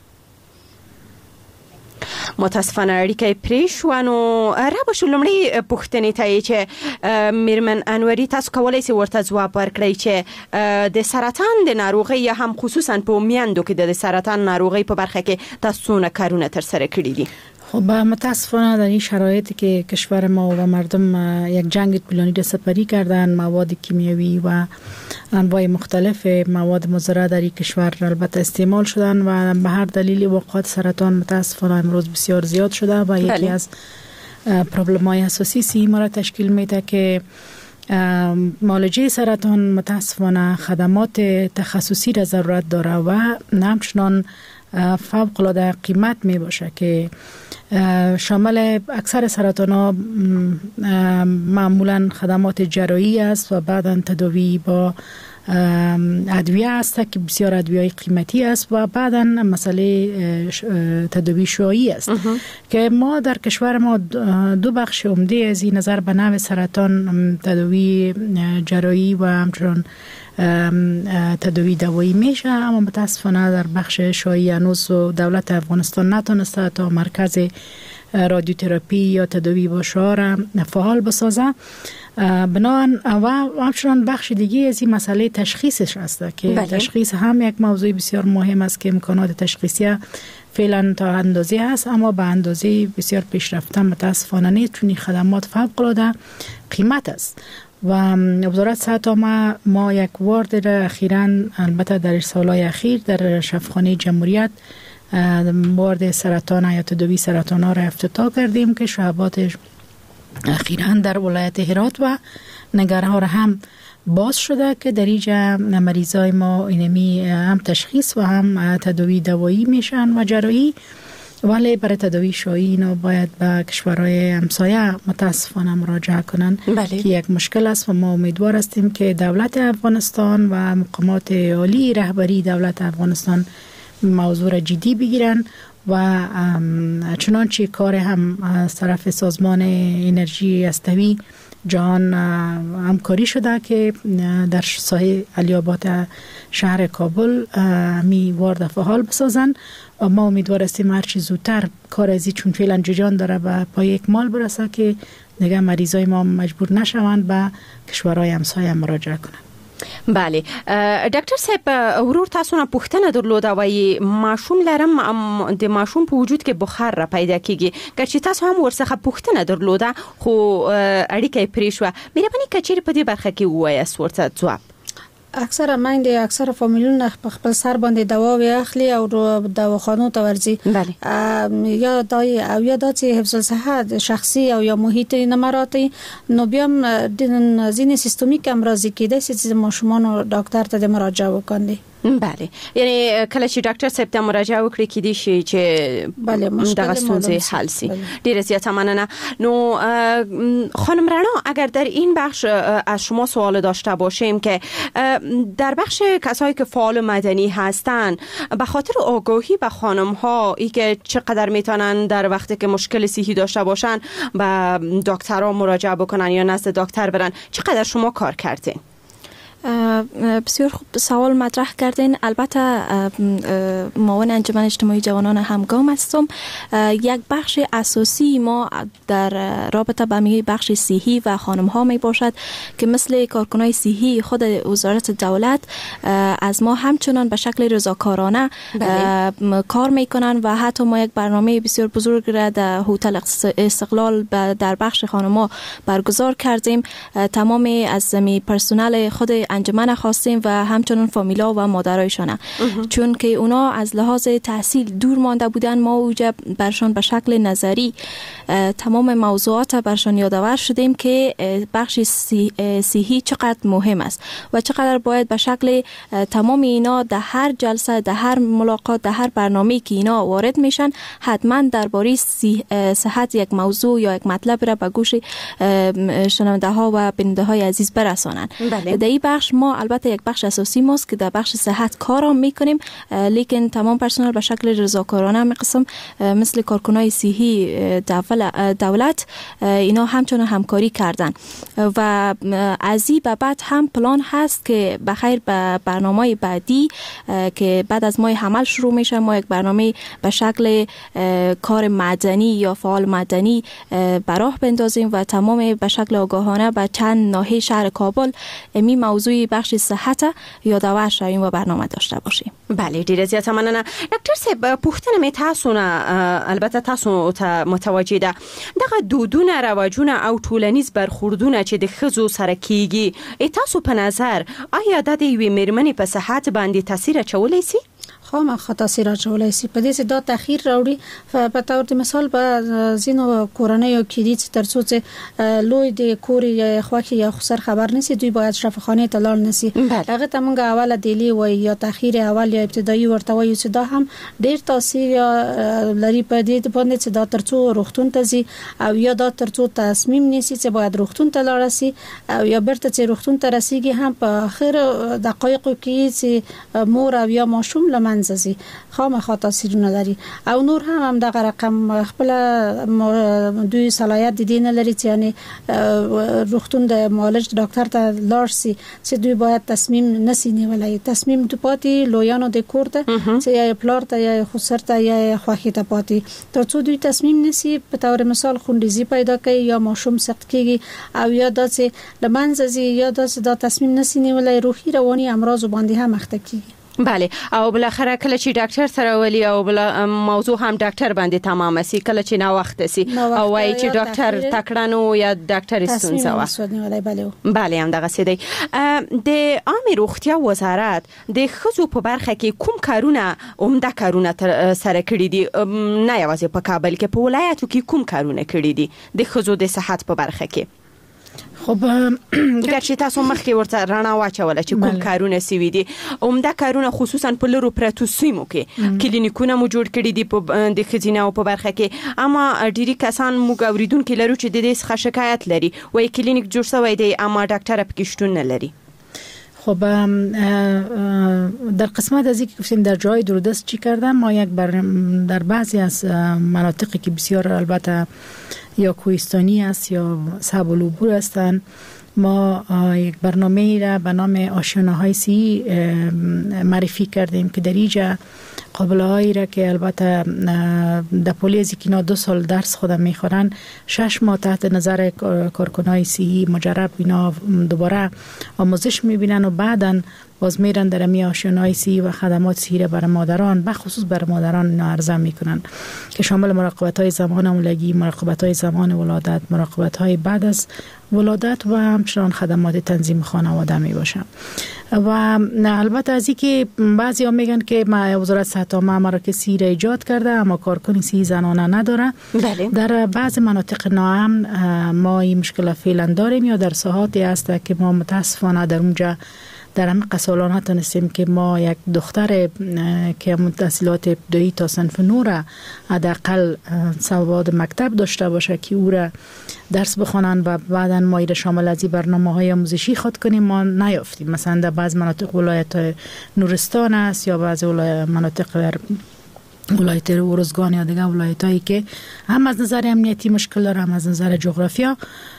متاسفانه اړیکې پرې شو نو را به شو لمړی پوښتنې ته چې میرمن انوري تاسو کولای شئ ورته ځواب ورکړئ چې د سرطان د ناروغي یا هم خصوصا په میندو کې د سرطان ناروغي په برخه کې تاسو نه کارونه تر سره کړی دي. خب متاسفانه در این شرایطی که کشور ما و مردم یک جنگ طولانی را سپری کردن، مواد کیمیایی و انواع مختلف مواد مضر در این کشور البته استعمال شدن و به هر دلیل وقایع سرطان متاسفانه امروز بسیار زیاد شده و یکی از پرابلم‌های اساسی سی ما را تشکیل میده که معالجه سرطان متاسفانه خدمات تخصصی را ضرورت داره و همچنان فوق العاده قیمت می باشه که شامل اکثر سرطان ها معمولا خدمات جراحی است و بعدا تداوی با ادویه است که بسیار ادویه قیمتی است و بعدا مسئله تداوی شعاعی است که ما در کشور ما دو بخش عمده از این نظر به نوع سرطان تداوی جراحی و همچنان تداوی دوایی میشه، اما متاسفانه در بخش شایع هنوز دولت افغانستان نتونسته تا مرکز رادیوتراپی یا تداوی با شعاع فعال بسازه. بنابراین و همچنان بخش دیگه از این مسئله تشخیصش هست که بله. تشخیص هم یک موضوع بسیار مهم است که امکانات تشخیصی فعلا تا اندازه هست، اما به اندازه بسیار پیشرفته متاسفانه نیست چون خدمات فوق العاده قیمت است. و وزارت صحت ما ما یک وارد را اخیراً البته در سالهای اخیر در شفاخانه جمهوریت وارد سرطان یا تداوی سرطان ها را افتتاح کردیم که شعبات اخیراً در ولایت هرات و نگرهار هم باز شده که در اینجا مریضای ما اینمی هم تشخیص و هم تداوی دوایی میشن و جراحی، ولی برای تداوی شایع اینا باید به کشورهای همسایه متاسفانه مراجعه کنن بله. که یک مشکل است و ما امیدوار هستیم که دولت افغانستان و مقامات عالی رهبری دولت افغانستان موضوع را جدی بگیرن و چنانچه کار هم از طرف سازمان انرژی هسته‌ای جهان همکاری شده که در ساحه علی‌آباد شهر کابل می وارد فعال بسازن و ما امیدوار هستیم هر چه زودتر کار ازی چون فعلا جریان داره و پای یک مال برسه که دیگه مریضای ما مجبور نشوند به کشورهای همسایه مراجعه کنند. بله ډاکټر صاحب ورور تاسو نه پوښتنه درلوده وای ماشوم لرم د ماشوم په وجود کې بخار را پیدا کیږي ګرچې تاسو هم ورڅخه پوښتنه درلوده خو اړیکې پرې شو مهرباني کچېر په دې برخه کې وایاست ورته ځواب. اکثر مایندې اکثر فامیلونه په خپل سر باندې دوا واخلي او دواخانو ته ورځي یا دای او یا د حفظ الصحه شخصي او یا محیط نه مراته نو بیا د ځینې سیستمیک امراضي کې د سیستم ماشومان ډاکټر ته مراجعه وکړي. بله یعنی کله چې ډاکټر صاحب ته مراجعه وکړي کې دي شي چې بله دغه ستونزې حل شي. ډیره زیاته مننه. نو خانم رنا اگر در این بخش از شما سوال داشته باشیم که در بخش کسایی که فعال مدنی هستن به خاطر آگاهی به خانم ها ای که چقدر میتونن در وقتی که مشکل صحی داشته باشن به دکترها مراجعه بکنن یا نزد دکتر برن چقدر شما کار کردین؟ بسیار خوب سوال مطرح کردین. البته معاون انجمن اجتماعی جوانان همگام هستم. یک بخش اساسی ما در رابطه با می بخش صحی و خانم ها می باشد که مثل کارکنای صحی خود وزارت دولت از ما همچنان به شکل رضاکارانه کار می کنند و حتی ما یک برنامه بسیار بزرگ را در هتل استقلال در بخش خانم ها برگزار کردیم. تمام از می پرسنل خود انجمن خواستیم و همچنان فامیلا و مادرایشان، چون که اونا از لحاظ تحصیل دور مانده بودن. ما اوجا برشان به شکل نظری تمام موضوعات برشان یادآور شدیم که بخش صحی چقدر مهم است و چقدر باید به شکل تمام اینا در هر جلسه، در هر ملاقات، در هر برنامه که اینا وارد میشن حتما درباره صحت یک موضوع یا یک مطلب را به گوش شنونده ها و بیننده های عزیز برسانند. بله. در این بخش ما البته یک بخش اساسی ماست که در بخش صحت کار میکنیم، لیکن تمام پرسنل به شکل رضاکارانه می قسم مثل کارکنای صحی دولت اینا همچنان همکاری کردن و از این به بعد هم پلان هست که بخیر به برنامه بعدی که بعد از ماه حمل شروع میشه ما یک برنامه به شکل کار مدنی یا فعال مدنی براه بندازیم و تمام به شکل آگاهانه به چند ناحیه شهر کابل می موضوع بخش صحت یادآور شویم و برنامه داشته باشیم. بله ډیره زیاته مننه. ډاکټر صاحب پوښتنه مې تاسو نه البته تاسو ته متوجه ده دغه دودونه رواجونه او ټولنیز برخوردونه چې د ښځو سره کیږي تاسو په نظر آیا د یوې مېرمنې په صحت باندې تاثیر اچولی شي؟ خامخا تاثیر اچولی شي. په دې سره دا تاخير راوړي. په تور د مثال به زینو کورنۍ کې دي چې ترڅو چې لوی د کوري یا خوخي یا خسر خبر نشي دوی باید شفاخانه ته لاړ نشي. هغه ته مونږ اوله دیلی وای یا تاخير اول یا ابتدایي ورته وایو چې دا هم ډیر تاثیر لري په دې باندې چې دا ترڅو روغتون ته ځي او یا دا ترڅو تصمیم نیسي چې باید روغتون ته لاړ شي او یا برته چې روغتون ته رسیږي هم په اخر دقایقو کې چې مور او یا ماشوم لمن زی خامخا تاثیر نداری او نور هم هم دغه رقم خپل دوی صلاحیت دي نه لري چې یعنی روغتون د معالج ډاکټر ته لاړ شي چې دوی باید تصمیم نسی نیولای. تصمیم د پاتې لویانو د کورته چې یا پلار ته یا خسر ته یا خوخي ته پاتې ترڅو دوی تصمیم نسی په تور مثال خوندیزی پیدا کوي یا ماشوم سخت کیږي او یا داسې لمنځي یا داسې دا تصمیم نسی نیولای روحي رواني امراض باندې هم مخته کیږي. بله او بالاخره کله چې ډاکټر سره ولي او بل موضوع هم ډاکټر باندې تمام سي کله چې نا وخت سي او وايي چې ډاکټر تکړنو یا ډاکټر ستونزه وا بله هم دغه سي دی. د عامه روغتیا وزارت د ښځو په برخه کې کوم کارونه عمده کارونه سره کړی دي نه یوازې په کابل کې په ولایتو کې کوم کارونه کړی دي د ښځو د صحت په برخه کې؟ خب ګرچې تاسو مخکې ورته رڼا واچوله چې کوم کارونه سوي دي عمده کارونه خصوصا په لرو پرتو سیمو کې کلینیکونه مو جوړ کړي دي په د ښځینه او په برخه کې اما ډیری کسان موږ اوریدونکو لرو چې د دې څخه شکایت لري وایي کلینیک جوړ شوی دی اما ډاکټر پکې شتون نه لري. خب در قسمت از اینکه گفتیم در جای دوردست چی کردم ما یک بر در بعضی از مناطقی که بسیار البته یا کوهستانی است یا صعب العبور هستند ما یک برنامه را به نام آشناهای صحی معرفی کردیم که در اینجا قابله هایی را که البته در پولی از اینا دو سال درس خودم میخورن شش ماه تحت نظر کارکنای صحی مجرب اینا دوباره آموزش میبینن و بعداً باز میرن در می آشنایی صحی و خدمات صحی را برای مادران بخصوص برای مادران اینا عرضه میکنن که شامل مراقبت های زمان اولگی، مراقبت های زمان ولادت، مراقبت های بعد از ولادت و همچنان خدمات تنظیم خانواده می باشن. و البته از اینکه بعضی ها میگن که ما وزارت صحت عامه مراکز صحی را ایجاد کرده اما کارکن صحی زنانه نداره. بله. در بعض مناطق ناامن ما این مشکل فعلا داریم یا در ساحاتی هست که ما متاسفانه در اونجا در همه قسالانه تونستیم که ما یک دختر که تحصیلات ابتدایی تا صنف نور حداقل سواد مکتب داشته باشه که او را درس بخونن و بعداً ما ایره شامل از این برنامه های آموزشی خود کنیم ما نیافتیم. مثلا در بعض مناطق ولایت نورستان است یا بعض مناطق در ولایت ارزگان یا دیگه ولایت هایی که هم از نظر امنیتی مشکل داره هم از نظر جغرافیا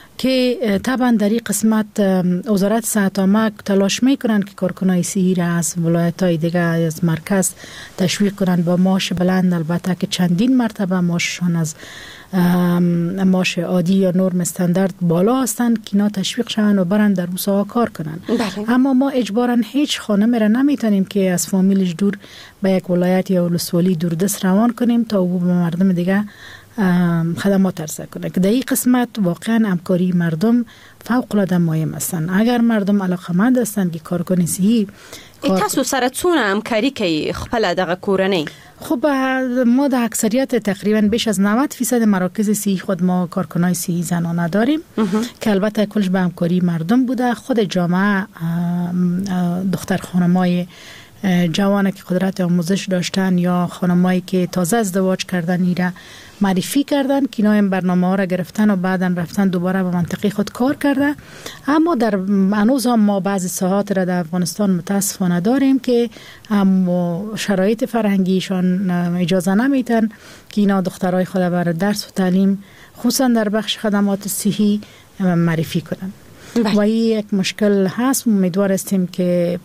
که طبعا در این قسمت وزارت صحت عامه تلاش میکنن که کارکنای صحی را از ولایت‌های دیگه از مرکز تشویق کنن با معاش بلند، البته که چندین مرتبه معاششان از معاش عادی یا نرم استاندارد بالا هستند که اینا تشویق شون و برن در روسا کار کنن. بله. اما ما اجباراً هیچ خانم را نمیتونیم که از فامیلش دور به یک ولایت یا ولسوالی دوردست روان کنیم تا او به مردم دیگه خدمات عرضه کنه، که در این قسمت واقعا همکاری مردم فوق العاده مهم هستند. اگر مردم علاقمند هستند که کارکن صحی تاسو سره څونه همکاری کوي خپل دغه کورنۍ؟ خب ما در اکثریت تقریبا بیش از نود فیصد مراکز صحی خود ما کارکنای صحی زنانه داریم که البته کلش به همکاری مردم بوده. خود جامعه دختر خانمای جوانه که قدرت آموزش داشتن یا خانمایی که تازه ازدواج کردن ایره معرفی کردن که اینا این برنامه ها را گرفتن و بعدا رفتن دوباره به منطقه خود کار کرده. اما در هنوز هم ما بعضی ساحات را در افغانستان متاسفانه داریم که هم شرایط فرهنگیشان اجازه نمیتن که اینا دخترای خود بر درس و تعلیم خصوصا در بخش خدمات صحی معرفی کنن. و این یک مشکل هست. امیدوار هستیم که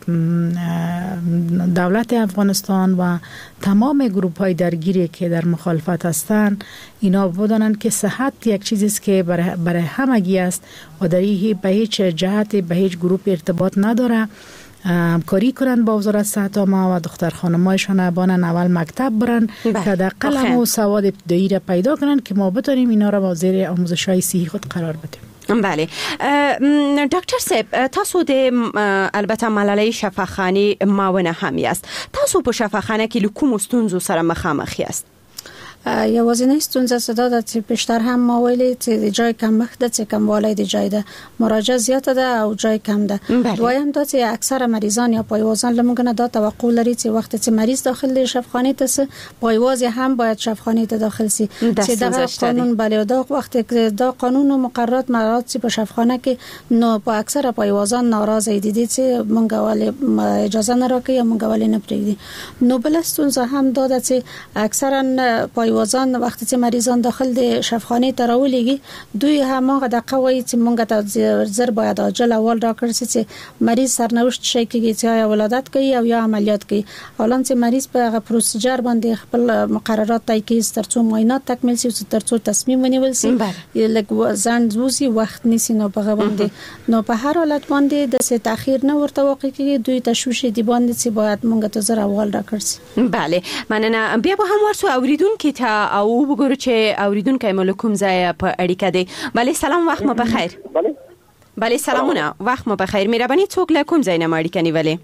دولت افغانستان و تمام گروه های درگیری که در مخالفت هستند اینا بدانند که صحت یک چیزی است که برای, برای همگی است و در این به هیچ جهت به هیچ گروه ارتباط نداره. همکاری کنن با وزارت صحت عامه و دختر خانمایشان بانن اول مکتب برن که در قلم و سواد ابتدایی را پیدا کنن که ما بتونیم اینا را با زیر آموزش های صحی خود قرار بدیم. بله ډاکټر صاحب تاسو د البته ملالۍ شفاخانه معاونه هم یاست. تاسو په شفاخانه کې له کوم ستونزو سره مخامخ یاست؟ یوازینی ستونزه صدا ده چې بیشتر هم ما ویلي چې د جای کمښت ده، چې کموالی د جای ده، مراجعه زیاته ده او جای کم ده. دویم دا چې اکثر مریضان یا پایوازان لمونږ نه دا توقع لري چې وخت چې مریض داخل دی شفاخانه ته سه پایواز هم باید شفاخانه ته داخل سي. چې دا قانون بله دا وخت کې دا قانون او مقررات مراعات سي په شفاخانه کې نو په اکثر پایوازان ناراضه دي چې مونږ ولې اجازه نه راکړي مونږ ولې نه پریږدي. نو بل ستونزه هم دا ده چې اکثرا پای وزن وقتی چې مریضان داخل د شفاخانه ته راولېږي دوی هماغه د قوی چې مونږ ته زر باید عاجل اول راکړي چې مریض سرنوشت شي کېږي چې یا ولادت کوي او یا عملیات کوي. حالا چې مریض په هغه پروسیجر باندې خپل مقررات طی کوي ترڅو معاینات تکمیل شي ترڅو تصمیم ونیول شي لکه ځان زوسی وخت نیسي نو په باندې نو په هر حالت باندې د څه تاخير نه ورته واقع کېږي دوی تشویش دی باندې چې باید مونږ ته زر اول راکړي. بله مننه. بیا به هم ورسو اوریدونکو ته او وګورو چې اوریدونکو مل کوم ځای په اړیکه دی. بله سلام وخت مو بخیر. بله بله سلامونه وخت مو بخیر. مهرباني څوک له کوم ځای نه اړیکه نیولې؟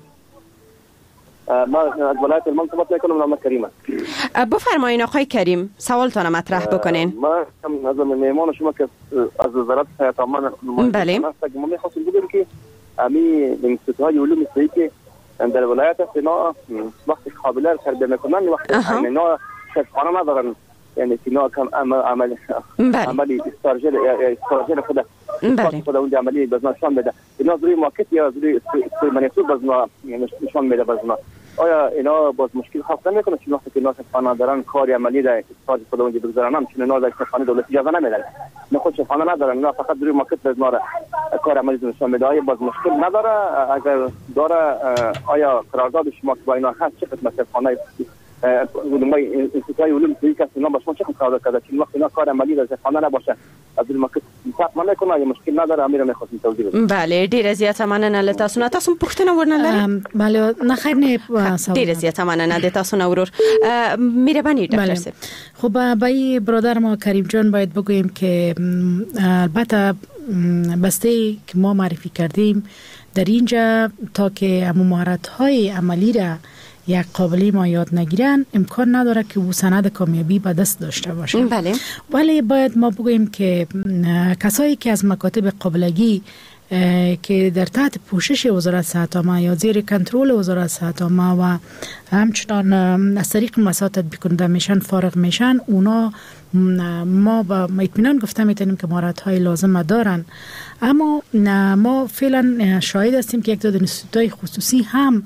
ما از ولایت هلمند صحبت میکنم. نام کریمه. بفرمایید آقای کریم سوالتون مطرح بکنین. ما هم از مهمان شما که از وزارت صحت عامه بله ما می‌خواستیم بگیم که امی انستیتوهای علوم صحی که در ولایت است اینا وقتی قابل تربیه میکنن وقتی اینا شفاخانه ندارن یعنی اینا کم عمل عملی استارجل استارجل خود بله خود اون عملی بزنشان بده اینا زوری مارکت یا زوری مناسب بزنا نشان میده بزنا. آیا اینا باز مشکل خاص نمیکنه چون وقتی که اینا شفاخانه دارن کاری عملی ده استارج خود اونجا بگذارن هم چون اینا در شفاخانه دولت اجازه نمیدن نه خود شفاخانه ندارن اینا فقط زوری مارکت بزنا را کار عملی نشان میده. آیا باز مشکل نداره؟ اگر داره آیا قرارداد شما با اینا هست چه قسمت شفاخانه علومای انستیتوهای علوم صحی که اینا با شما چه قرارداد کرده چون وقتی اینا کار عملی در شفاخانه نباشه از این مارکت فقط نکنه یا مشکل نداره امیر میخواستم توضیح بدم. بله ډیر زیاته مننه له تاسو نه. تاسو پوښتنه ورنلئ؟ بله نه خیر نه ډیر زیاته مننه د تاسو نه ورور. مهرباني ډاکټر صاحب. خب بای برادر ما کریم جان باید بگوییم که البته بسته که ما معرفی کردیم در اینجا تا که مهارت‌های عملی را یک قابلی ما یاد نگیرن امکان نداره که او سند کامیابی به دست داشته باشه. بله. ولی باید ما بگوییم که کسایی که از مکاتب قابلگی که در تحت پوشش وزارت صحت عامه یا زیر کنترل وزارت صحت عامه و همچنان از طریق مسائل تطبیق کننده میشن فارغ میشن اونا ما با اطمینان گفته میتونیم که مهارت‌های لازم دارن. اما ما فعلا شاهد هستیم که یک تعداد انستیتوهای خصوصی هم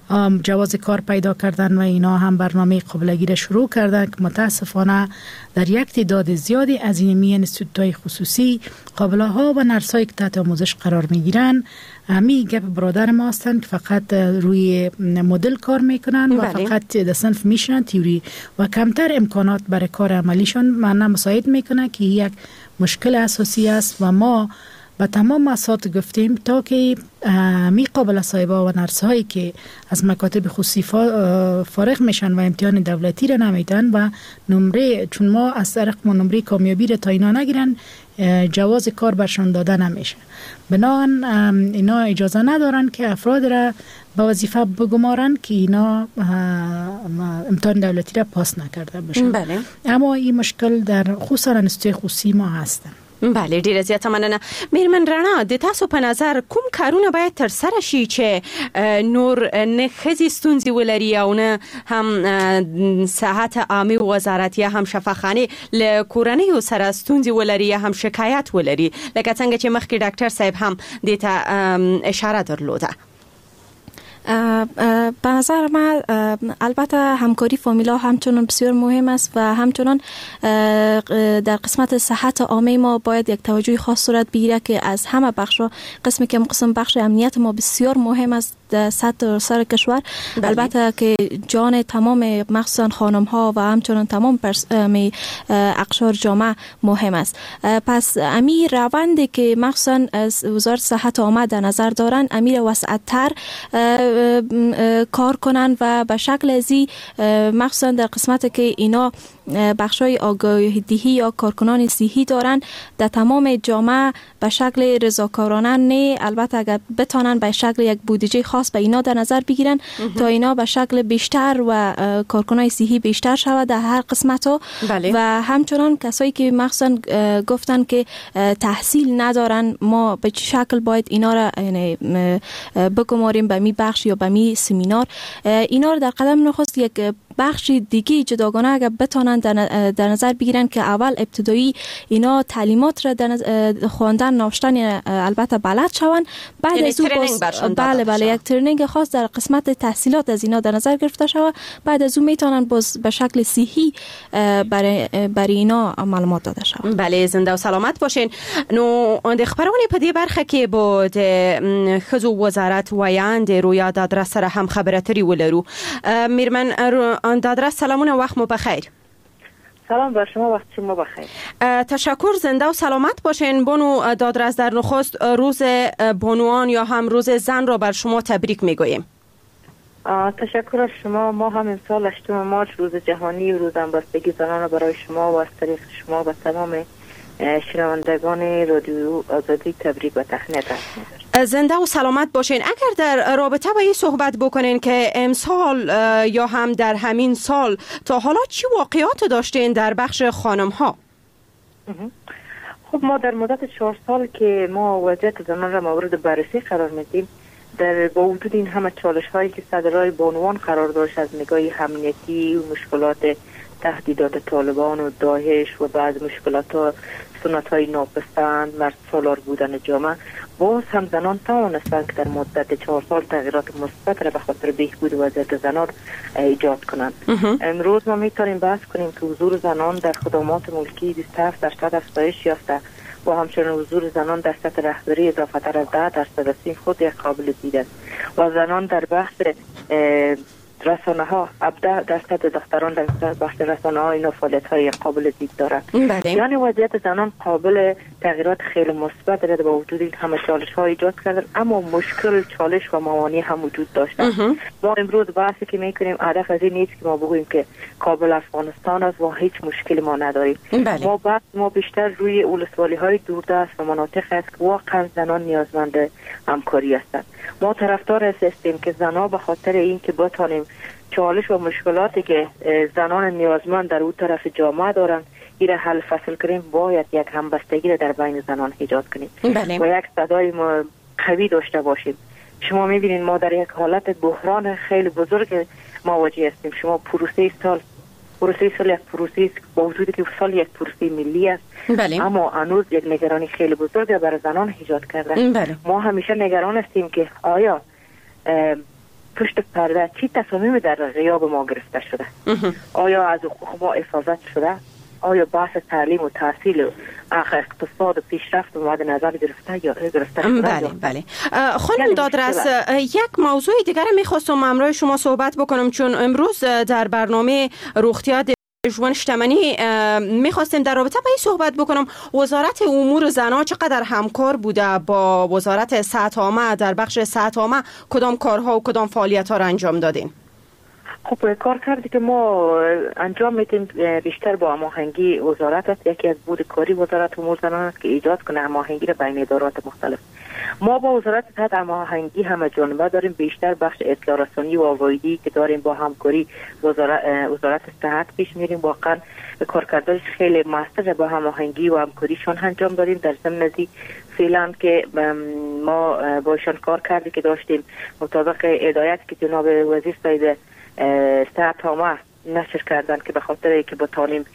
جواز کار پیدا کردن و اینا هم برنامه قابلگی را شروع کردن که متاسفانه در یک تعداد زیادی از این می انستیتوت‌های خصوصی قابله ها و نرسایی که تحت آموزش قرار می گیرن می گپ برادر ما هستند که فقط روی مدل کار میکنن و بله. فقط در صنف میشن تیوری و کمتر امکانات برای کار عملیشون معنا مساعد میکنه که یک مشکل اساسی است و ما با تمام اساتید گفتیم تا که می قابل صاحبا و نرس هایی که از مکاتب خصوصی فارغ میشن و امتحان دولتی را نمیدن و نمره، چون ما از طریق ما نمره کامیابی را تا اینا نگیرن جواز کار برشان داده نمیشه. بنابراین اینا اجازه ندارن که افراد را به وظیفه بگمارن که اینا امتحان دولتی را پاس نکرده باشن. بله. اما این مشکل در خصوصا انستیتوی خصوصي ما هستن. بله، ډیره زیاته مننه. میرمن رڼا، د تاسو په نظر کوم کارونه باید تر سره شي چې نور نه ښځې ستونزې ولري او نه هم صحت عامه وزارت یا هم شفاخانه له کورنیو سره ستونزې ولري یا هم شکایت ولري، لکه څنګه چې مخکې ډاکټر صاحب هم دې ته اشاره درلوده؟ به نظر من البته همکاری فامیلا همچنان بسیار مهم است و همچنان در قسمت صحت عامه ما باید یک توجه خاص صورت بگیره که از همه بخشا قسمی که قسم بخش امنیت ما بسیار مهم است در سطح سر کشور. بله. البته که جان تمام مخصوصا خانم ها و همچنان تمام اقشار جامعه مهم است. پس امی روندی که مخصوصا از وزارت صحت عامه در نظر دارن امیر وسعت‌تر کار کنن و به شکل ازی مخصوصا در قسمت که اینا بخشای آگاهی یا کارکنان صحی دارن در تمام جامعه به شکل رضاکارانه نه، البته اگر بتانن به شکل یک بودجه خاص به اینا در نظر بگیرن تا اینا به شکل بیشتر و کارکنان صحی بیشتر شود در هر قسمتو. بله. و همچنان کسایی که مخصوصا گفتن که تحصیل ندارن ما به چه شکل باید اینا را یعنی بگماریم به می بخش یا به می سمینار، اینا را در قدم نخست یک بخش دیگه جداگانه اگر بتانن در نظر بگیرن که اول ابتدایی اینا تعلیمات را در خواندن نوشتن البته بلد شون، بعد از اون بله بله یک ترنینگ خاص در قسمت تحصیلات از اینا در نظر گرفته شود، بعد از اون میتونن باز به شکل صحی برای برای اینا معلومات داده شود. بله، زنده و سلامت باشین. نو د خبرونه په دې برخه کې به د خزو وزارت وایاند رویا دادرس سره هم خبره تری ولرو. میرمن دادرس سلامونه، وقت مو بخیر. سلام بر شما، وقت شما بخیر. تشکر، زنده و سلامت باشین. بانو دادرس، در نخست روز بانوان یا هم روز زن را بر شما تبریک میگوییم. تشکر از شما. ما هم امسال هشتم مارچ روز جهانی و روز همبستگی زنان برای شما و از طریق شما و تمام شنوندگان رادیو آزادی تبریک و تهنیت هستیم. زنده و سلامت باشین. اگر در رابطه با این صحبت بکنین که امسال یا هم در همین سال تا حالا چی واقعات داشتین در بخش خانم ها؟ خب ما در مدت چهار سال که ما وضعیت زنان را مورد بررسی قرار میدیم، در با وجود این همه چالش هایی که صدرای بانوان قرار داشت از نگاه امنیتی و مشکلات تهدیدات طالبان و داعش و بعض مشکلات ها سنت های ناپسند مرد سالار بودن جامعه، باز هم زنان توانستند که در مدت چهار سال تغییرات مثبت را به خاطر بهبود وضعیت زنان ایجاد کنند. امروز ما میتونیم بحث کنیم که حضور زنان در خدمات ملکی بیست و هفت درصد افزایش یافته و همچنین حضور زنان در سطح رهبری اضافه تر از ده درصد است. این خود یک قابل دید است. و زنان در بحث رسانه ها ابدا درصد دختران در بخش رسانه ها اینا فعالیت های قابل دید دارند. یعنی وضعیت زنان قابل تغییرات خیلی مثبت دارد با وجود این همه چالش ها ایجاد کردن، اما مشکل چالش و موانع هم وجود داشتن. ما امروز بحثی که میکنیم هدف از این نیست که ما بگوییم که کابل افغانستان است و هیچ مشکلی ما نداریم. بله. ما بحث ما بیشتر روی ولسوالی های دوردست و مناطق است که واقعا زنان نیازمند همکاری هستند. ما طرفدار هستیم که زنان به خاطر این که بتانیم چالش و مشکلاتی که زنان نیازمند در اون طرف جامعه دارن ایره حل فصل کنیم، باید یک همبستگی را در بین زنان ایجاد کنیم. بله. و یک صدای ما قوی داشته باشیم. شما میبینید ما در یک حالت بحران خیلی بزرگ مواجه هستیم. شما پروسه سال پروسه سال یک پروسه با وجودی که سال یک پروسه ملی است. بله. اما هنوز یک نگرانی خیلی بزرگ برای زنان ایجاد کرده. بله. ما همیشه نگران هستیم که آیا پشت پرده چی تصامیم در غیاب ما گرفته شده؟ آیا از حقوق ما حفاظت شده؟ آیا بحث تعلیم و تحصیل و اقتصاد و پیشرفت مورد نظر گرفته یا گرفته شده؟ بله بله. خانم دادرس، یک موضوع دیگر میخواستم همراه شما صحبت بکنم، چون امروز در برنامه روغتیا ژوان اجتماعی میخواستیم در رابطه با این صحبت بکنم. وزارت امور زنان چقدر همکار بوده با وزارت صحت عامه در بخش صحت عامه؟ کدام کارها و کدام فعالیت ها را انجام دادین؟ خب کار کردی که ما انجام میتیم بیشتر با هماهنگی وزارت است. یکی از بود کاری وزارت امور زنان است که ایجاد کنه هماهنگی را بین ادارات مختلف. ما با وزارت صحت هماهنگی همه جانبه داریم، بیشتر بخش اطلاع رسانی و آگاهی که داریم با همکاری وزارت وزارت صحت پیش میریم. واقعا کارکردش خیلی موثر با هماهنگی و همکاریشون انجام دادیم. در ضمن ازی فعلا که ما باشون کار کردی که داشتیم مطابق هدایت که جناب وزیر سید صحت عامه نشر کردن که به خاطر که بتانیم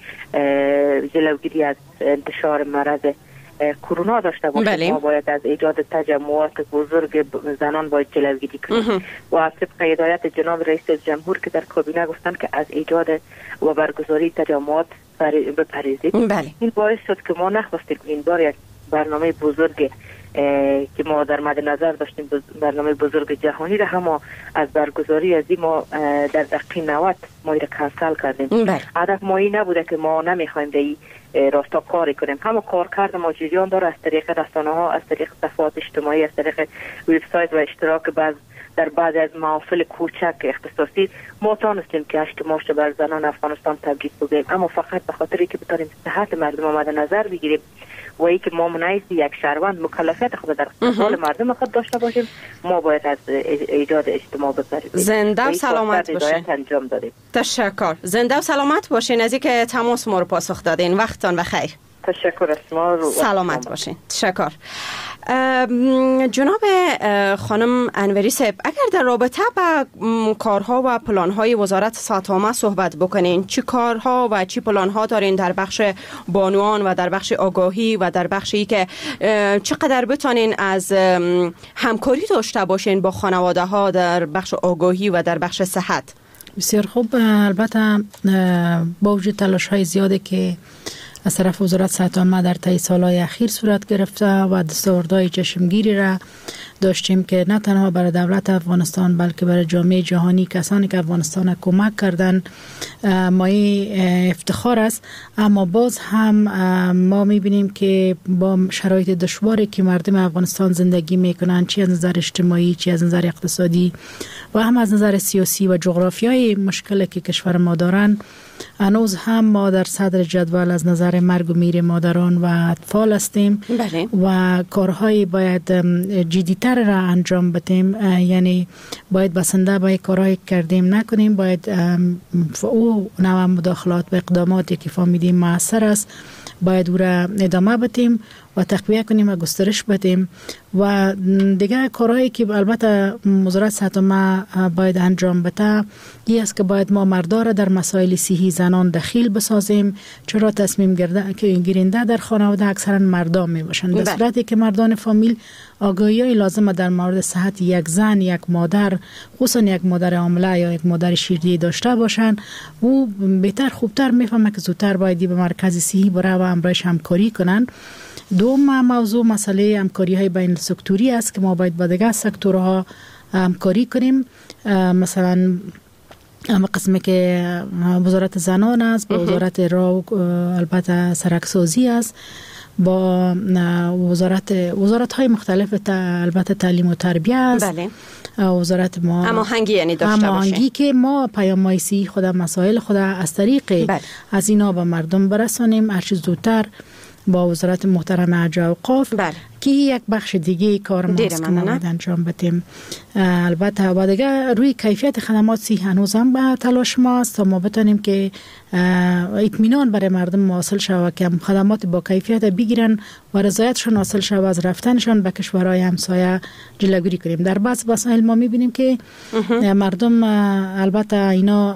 جلوگیری از انتشار مرض کرونا داشته باشیم، بله. ما باید از ایجاد تجمعات بزرگ زنان باید جلوگیری کنیم و طبق هدایت جناب رئیس جمهور که در کابینه گفتن که از ایجاد و برگزاری تجمعات بپرهیزید. بله. این باعث شد که ما نخواستیم این بار یک برنامه بزرگ که ما در مد نظر داشتیم، برنامه بزرگ جهانی را هم از برگزاری از این ما در دقیقه نود ما را کنسل کردیم. هدف ما این نبوده که ما نمیخوایم در این راستا کاری کنیم. همه کار کرده ما جریان داره از طریق رسانه ها، از طریق صفحات اجتماعی، از طریق وبسایت و اشتراک بعض در بعض از محافل کوچک اختصاصی ما تانستیم که اشک ماش بر زنان افغانستان تبلیغ بگیم، اما فقط به خاطر اینکه بتونیم صحت مردم آمده نظر بگیریم و ای که ما منعیز یک شهروند مکلفیت خود در اقتصاد مردم خود داشته باشیم، ما باید از ایجاد اجتماع بپرهیزیم. زنده و سلامت باشین. انجام دادیم. تشکر. زنده و سلامت باشین از اینکه تماس ما رو پاسخ دادین. وقتتان بخیر. تشکر از شما. سلامت باشین. تشکر. جناب خانم انوری صاحب، اگر در رابطه با کارها و پلانهای وزارت صحت عامه صحبت بکنین، چی کارها و چی پلانها دارین در بخش بانوان و در بخش آگاهی و در بخشی که چقدر بتونین از همکاری داشته باشین با خانواده ها در بخش آگاهی و در بخش صحت؟ بسیار خوب. البته با وجود تلاش های زیاده که از طرف وزارت صحت عامه در طی سالهای اخیر صورت گرفته و دستاوردهای چشمگیری را داشتیم که نه تنها برای دولت افغانستان بلکه برای جامعه جهانی، کسانی که افغانستان کمک کردن مایه افتخار است، اما باز هم ما میبینیم که با شرایط دشواری که مردم افغانستان زندگی میکنن، چی از نظر اجتماعی چی از نظر اقتصادی و هم از نظر سیاسی و جغرافیایی مشکلی که کشور ما دارن، هنوز هم ما در صدر جدول از نظر مرگ و میر مادران و اطفال هستیم. بله. و کارهای باید جدیتر را انجام بدیم، یعنی باید بسنده با کارهای کردیم نکنیم، باید او نوع مداخلات و اقداماتی که فهمیدیم موثر است باید او را ادامه بدیم و تقویه کنیم و گسترش بدیم. و دیگه کارهایی که البته وزارت صحت عامه باید انجام بده این است که باید ما مردا را در مسائل صحی زنان دخیل بسازیم، چرا تصمیم گیرنده در خانواده اکثرا مردا می باشند. در صورتی که مردان فامیل آگاهی لازم در مورد صحت یک زن، یک مادر، خصوصا یک مادر حامله یا یک مادر شیردهی داشته باشند، او بهتر خوبتر میفهمه که زودتر باید به مرکز صحی بره و همراهش همکاری کنن. دوم موضوع مسئله همکاری های بین سکتوری است که ما باید با دیگر سکتورها همکاری کنیم. مثلا اما قسمی که وزارت زنان است، با وزارت را البته سرکسازی است، با وزارت وزارت های مختلف البته تعلیم و تربیت است. بله. وزارت ما هماهنگی یعنی داشته هماهنگی باشیم که ما پیام‌های صحی خود مسائل خود از طریق بله. از اینا به مردم برسانیم هر چه زودتر با وزارت محترم حج و اوقاف. بله. که یک بخش دیگه کار ماست که ما باید انجام بدیم. البته با دیگه روی کیفیت خدمات صحی هنوز هم به تلاش ماست تا ما بتونیم که اطمینان برای مردم حاصل شود که خدمات با کیفیت بگیرن و رضایتشون حاصل شود از رفتنشون به کشورهای همسایه جلوگیری کنیم. در بعض مسائل ما میبینیم که مردم البته اینا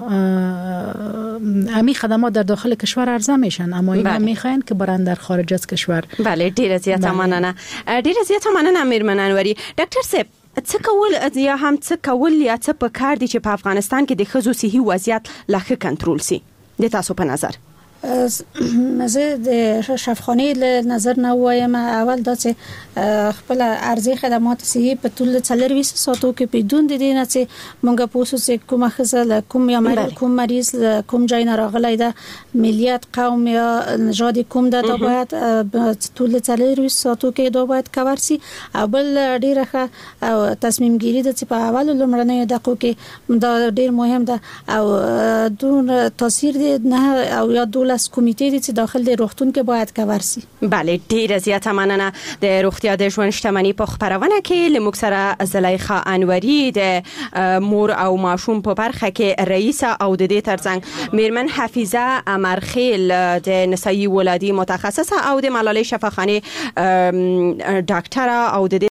امی خدمات در داخل کشور عرضه میشن، اما اینا بله. میخواین که برن در خارج از کشور. بله، ډیر زیاته مننه. ډیر زیاته مننه میرمن انوری. ډاکټر صاحب، څه کول یا هم څه کول یا څه په کار دي چې په افغانستان کې د ښځو صحي وضعیت لا ښه کنټرول سي د تاسو په نظر؟ زه د شفاخانه له نظر نه وایم اول دا چې خپل ارزي خدمات صحي په ټول څلروي ساتو کې بدون د دې نه چې مونږ پوسو چې کومه خزه کوم یا مریض کوم مریض کوم ځای نه راغلی دا ملیت قوم یا نژاد کوم دا باید ټول څلروي ساتو کې دا باید کور سي او بل ډیره ښه تصمیم ګیری د چې په اول لمړنۍ دقیقو کې دا ډیر مهم ده او دون تاثیر دی نه او یا دولت کمیټې دي چې داخل د روغتون کې باید کور سي. بله ډیره زیاته مننه. د روغتیا د ژوند شتمنۍ په خبرونه کې لموږ سره زلیخا انوري د مور او ماشوم په برخه کې رئیس او د دې ترڅنګ میرمن حفیظه امرخیل د نسایي ولادي متخصصه او د ملالۍ شفاخانه ډاکټره او د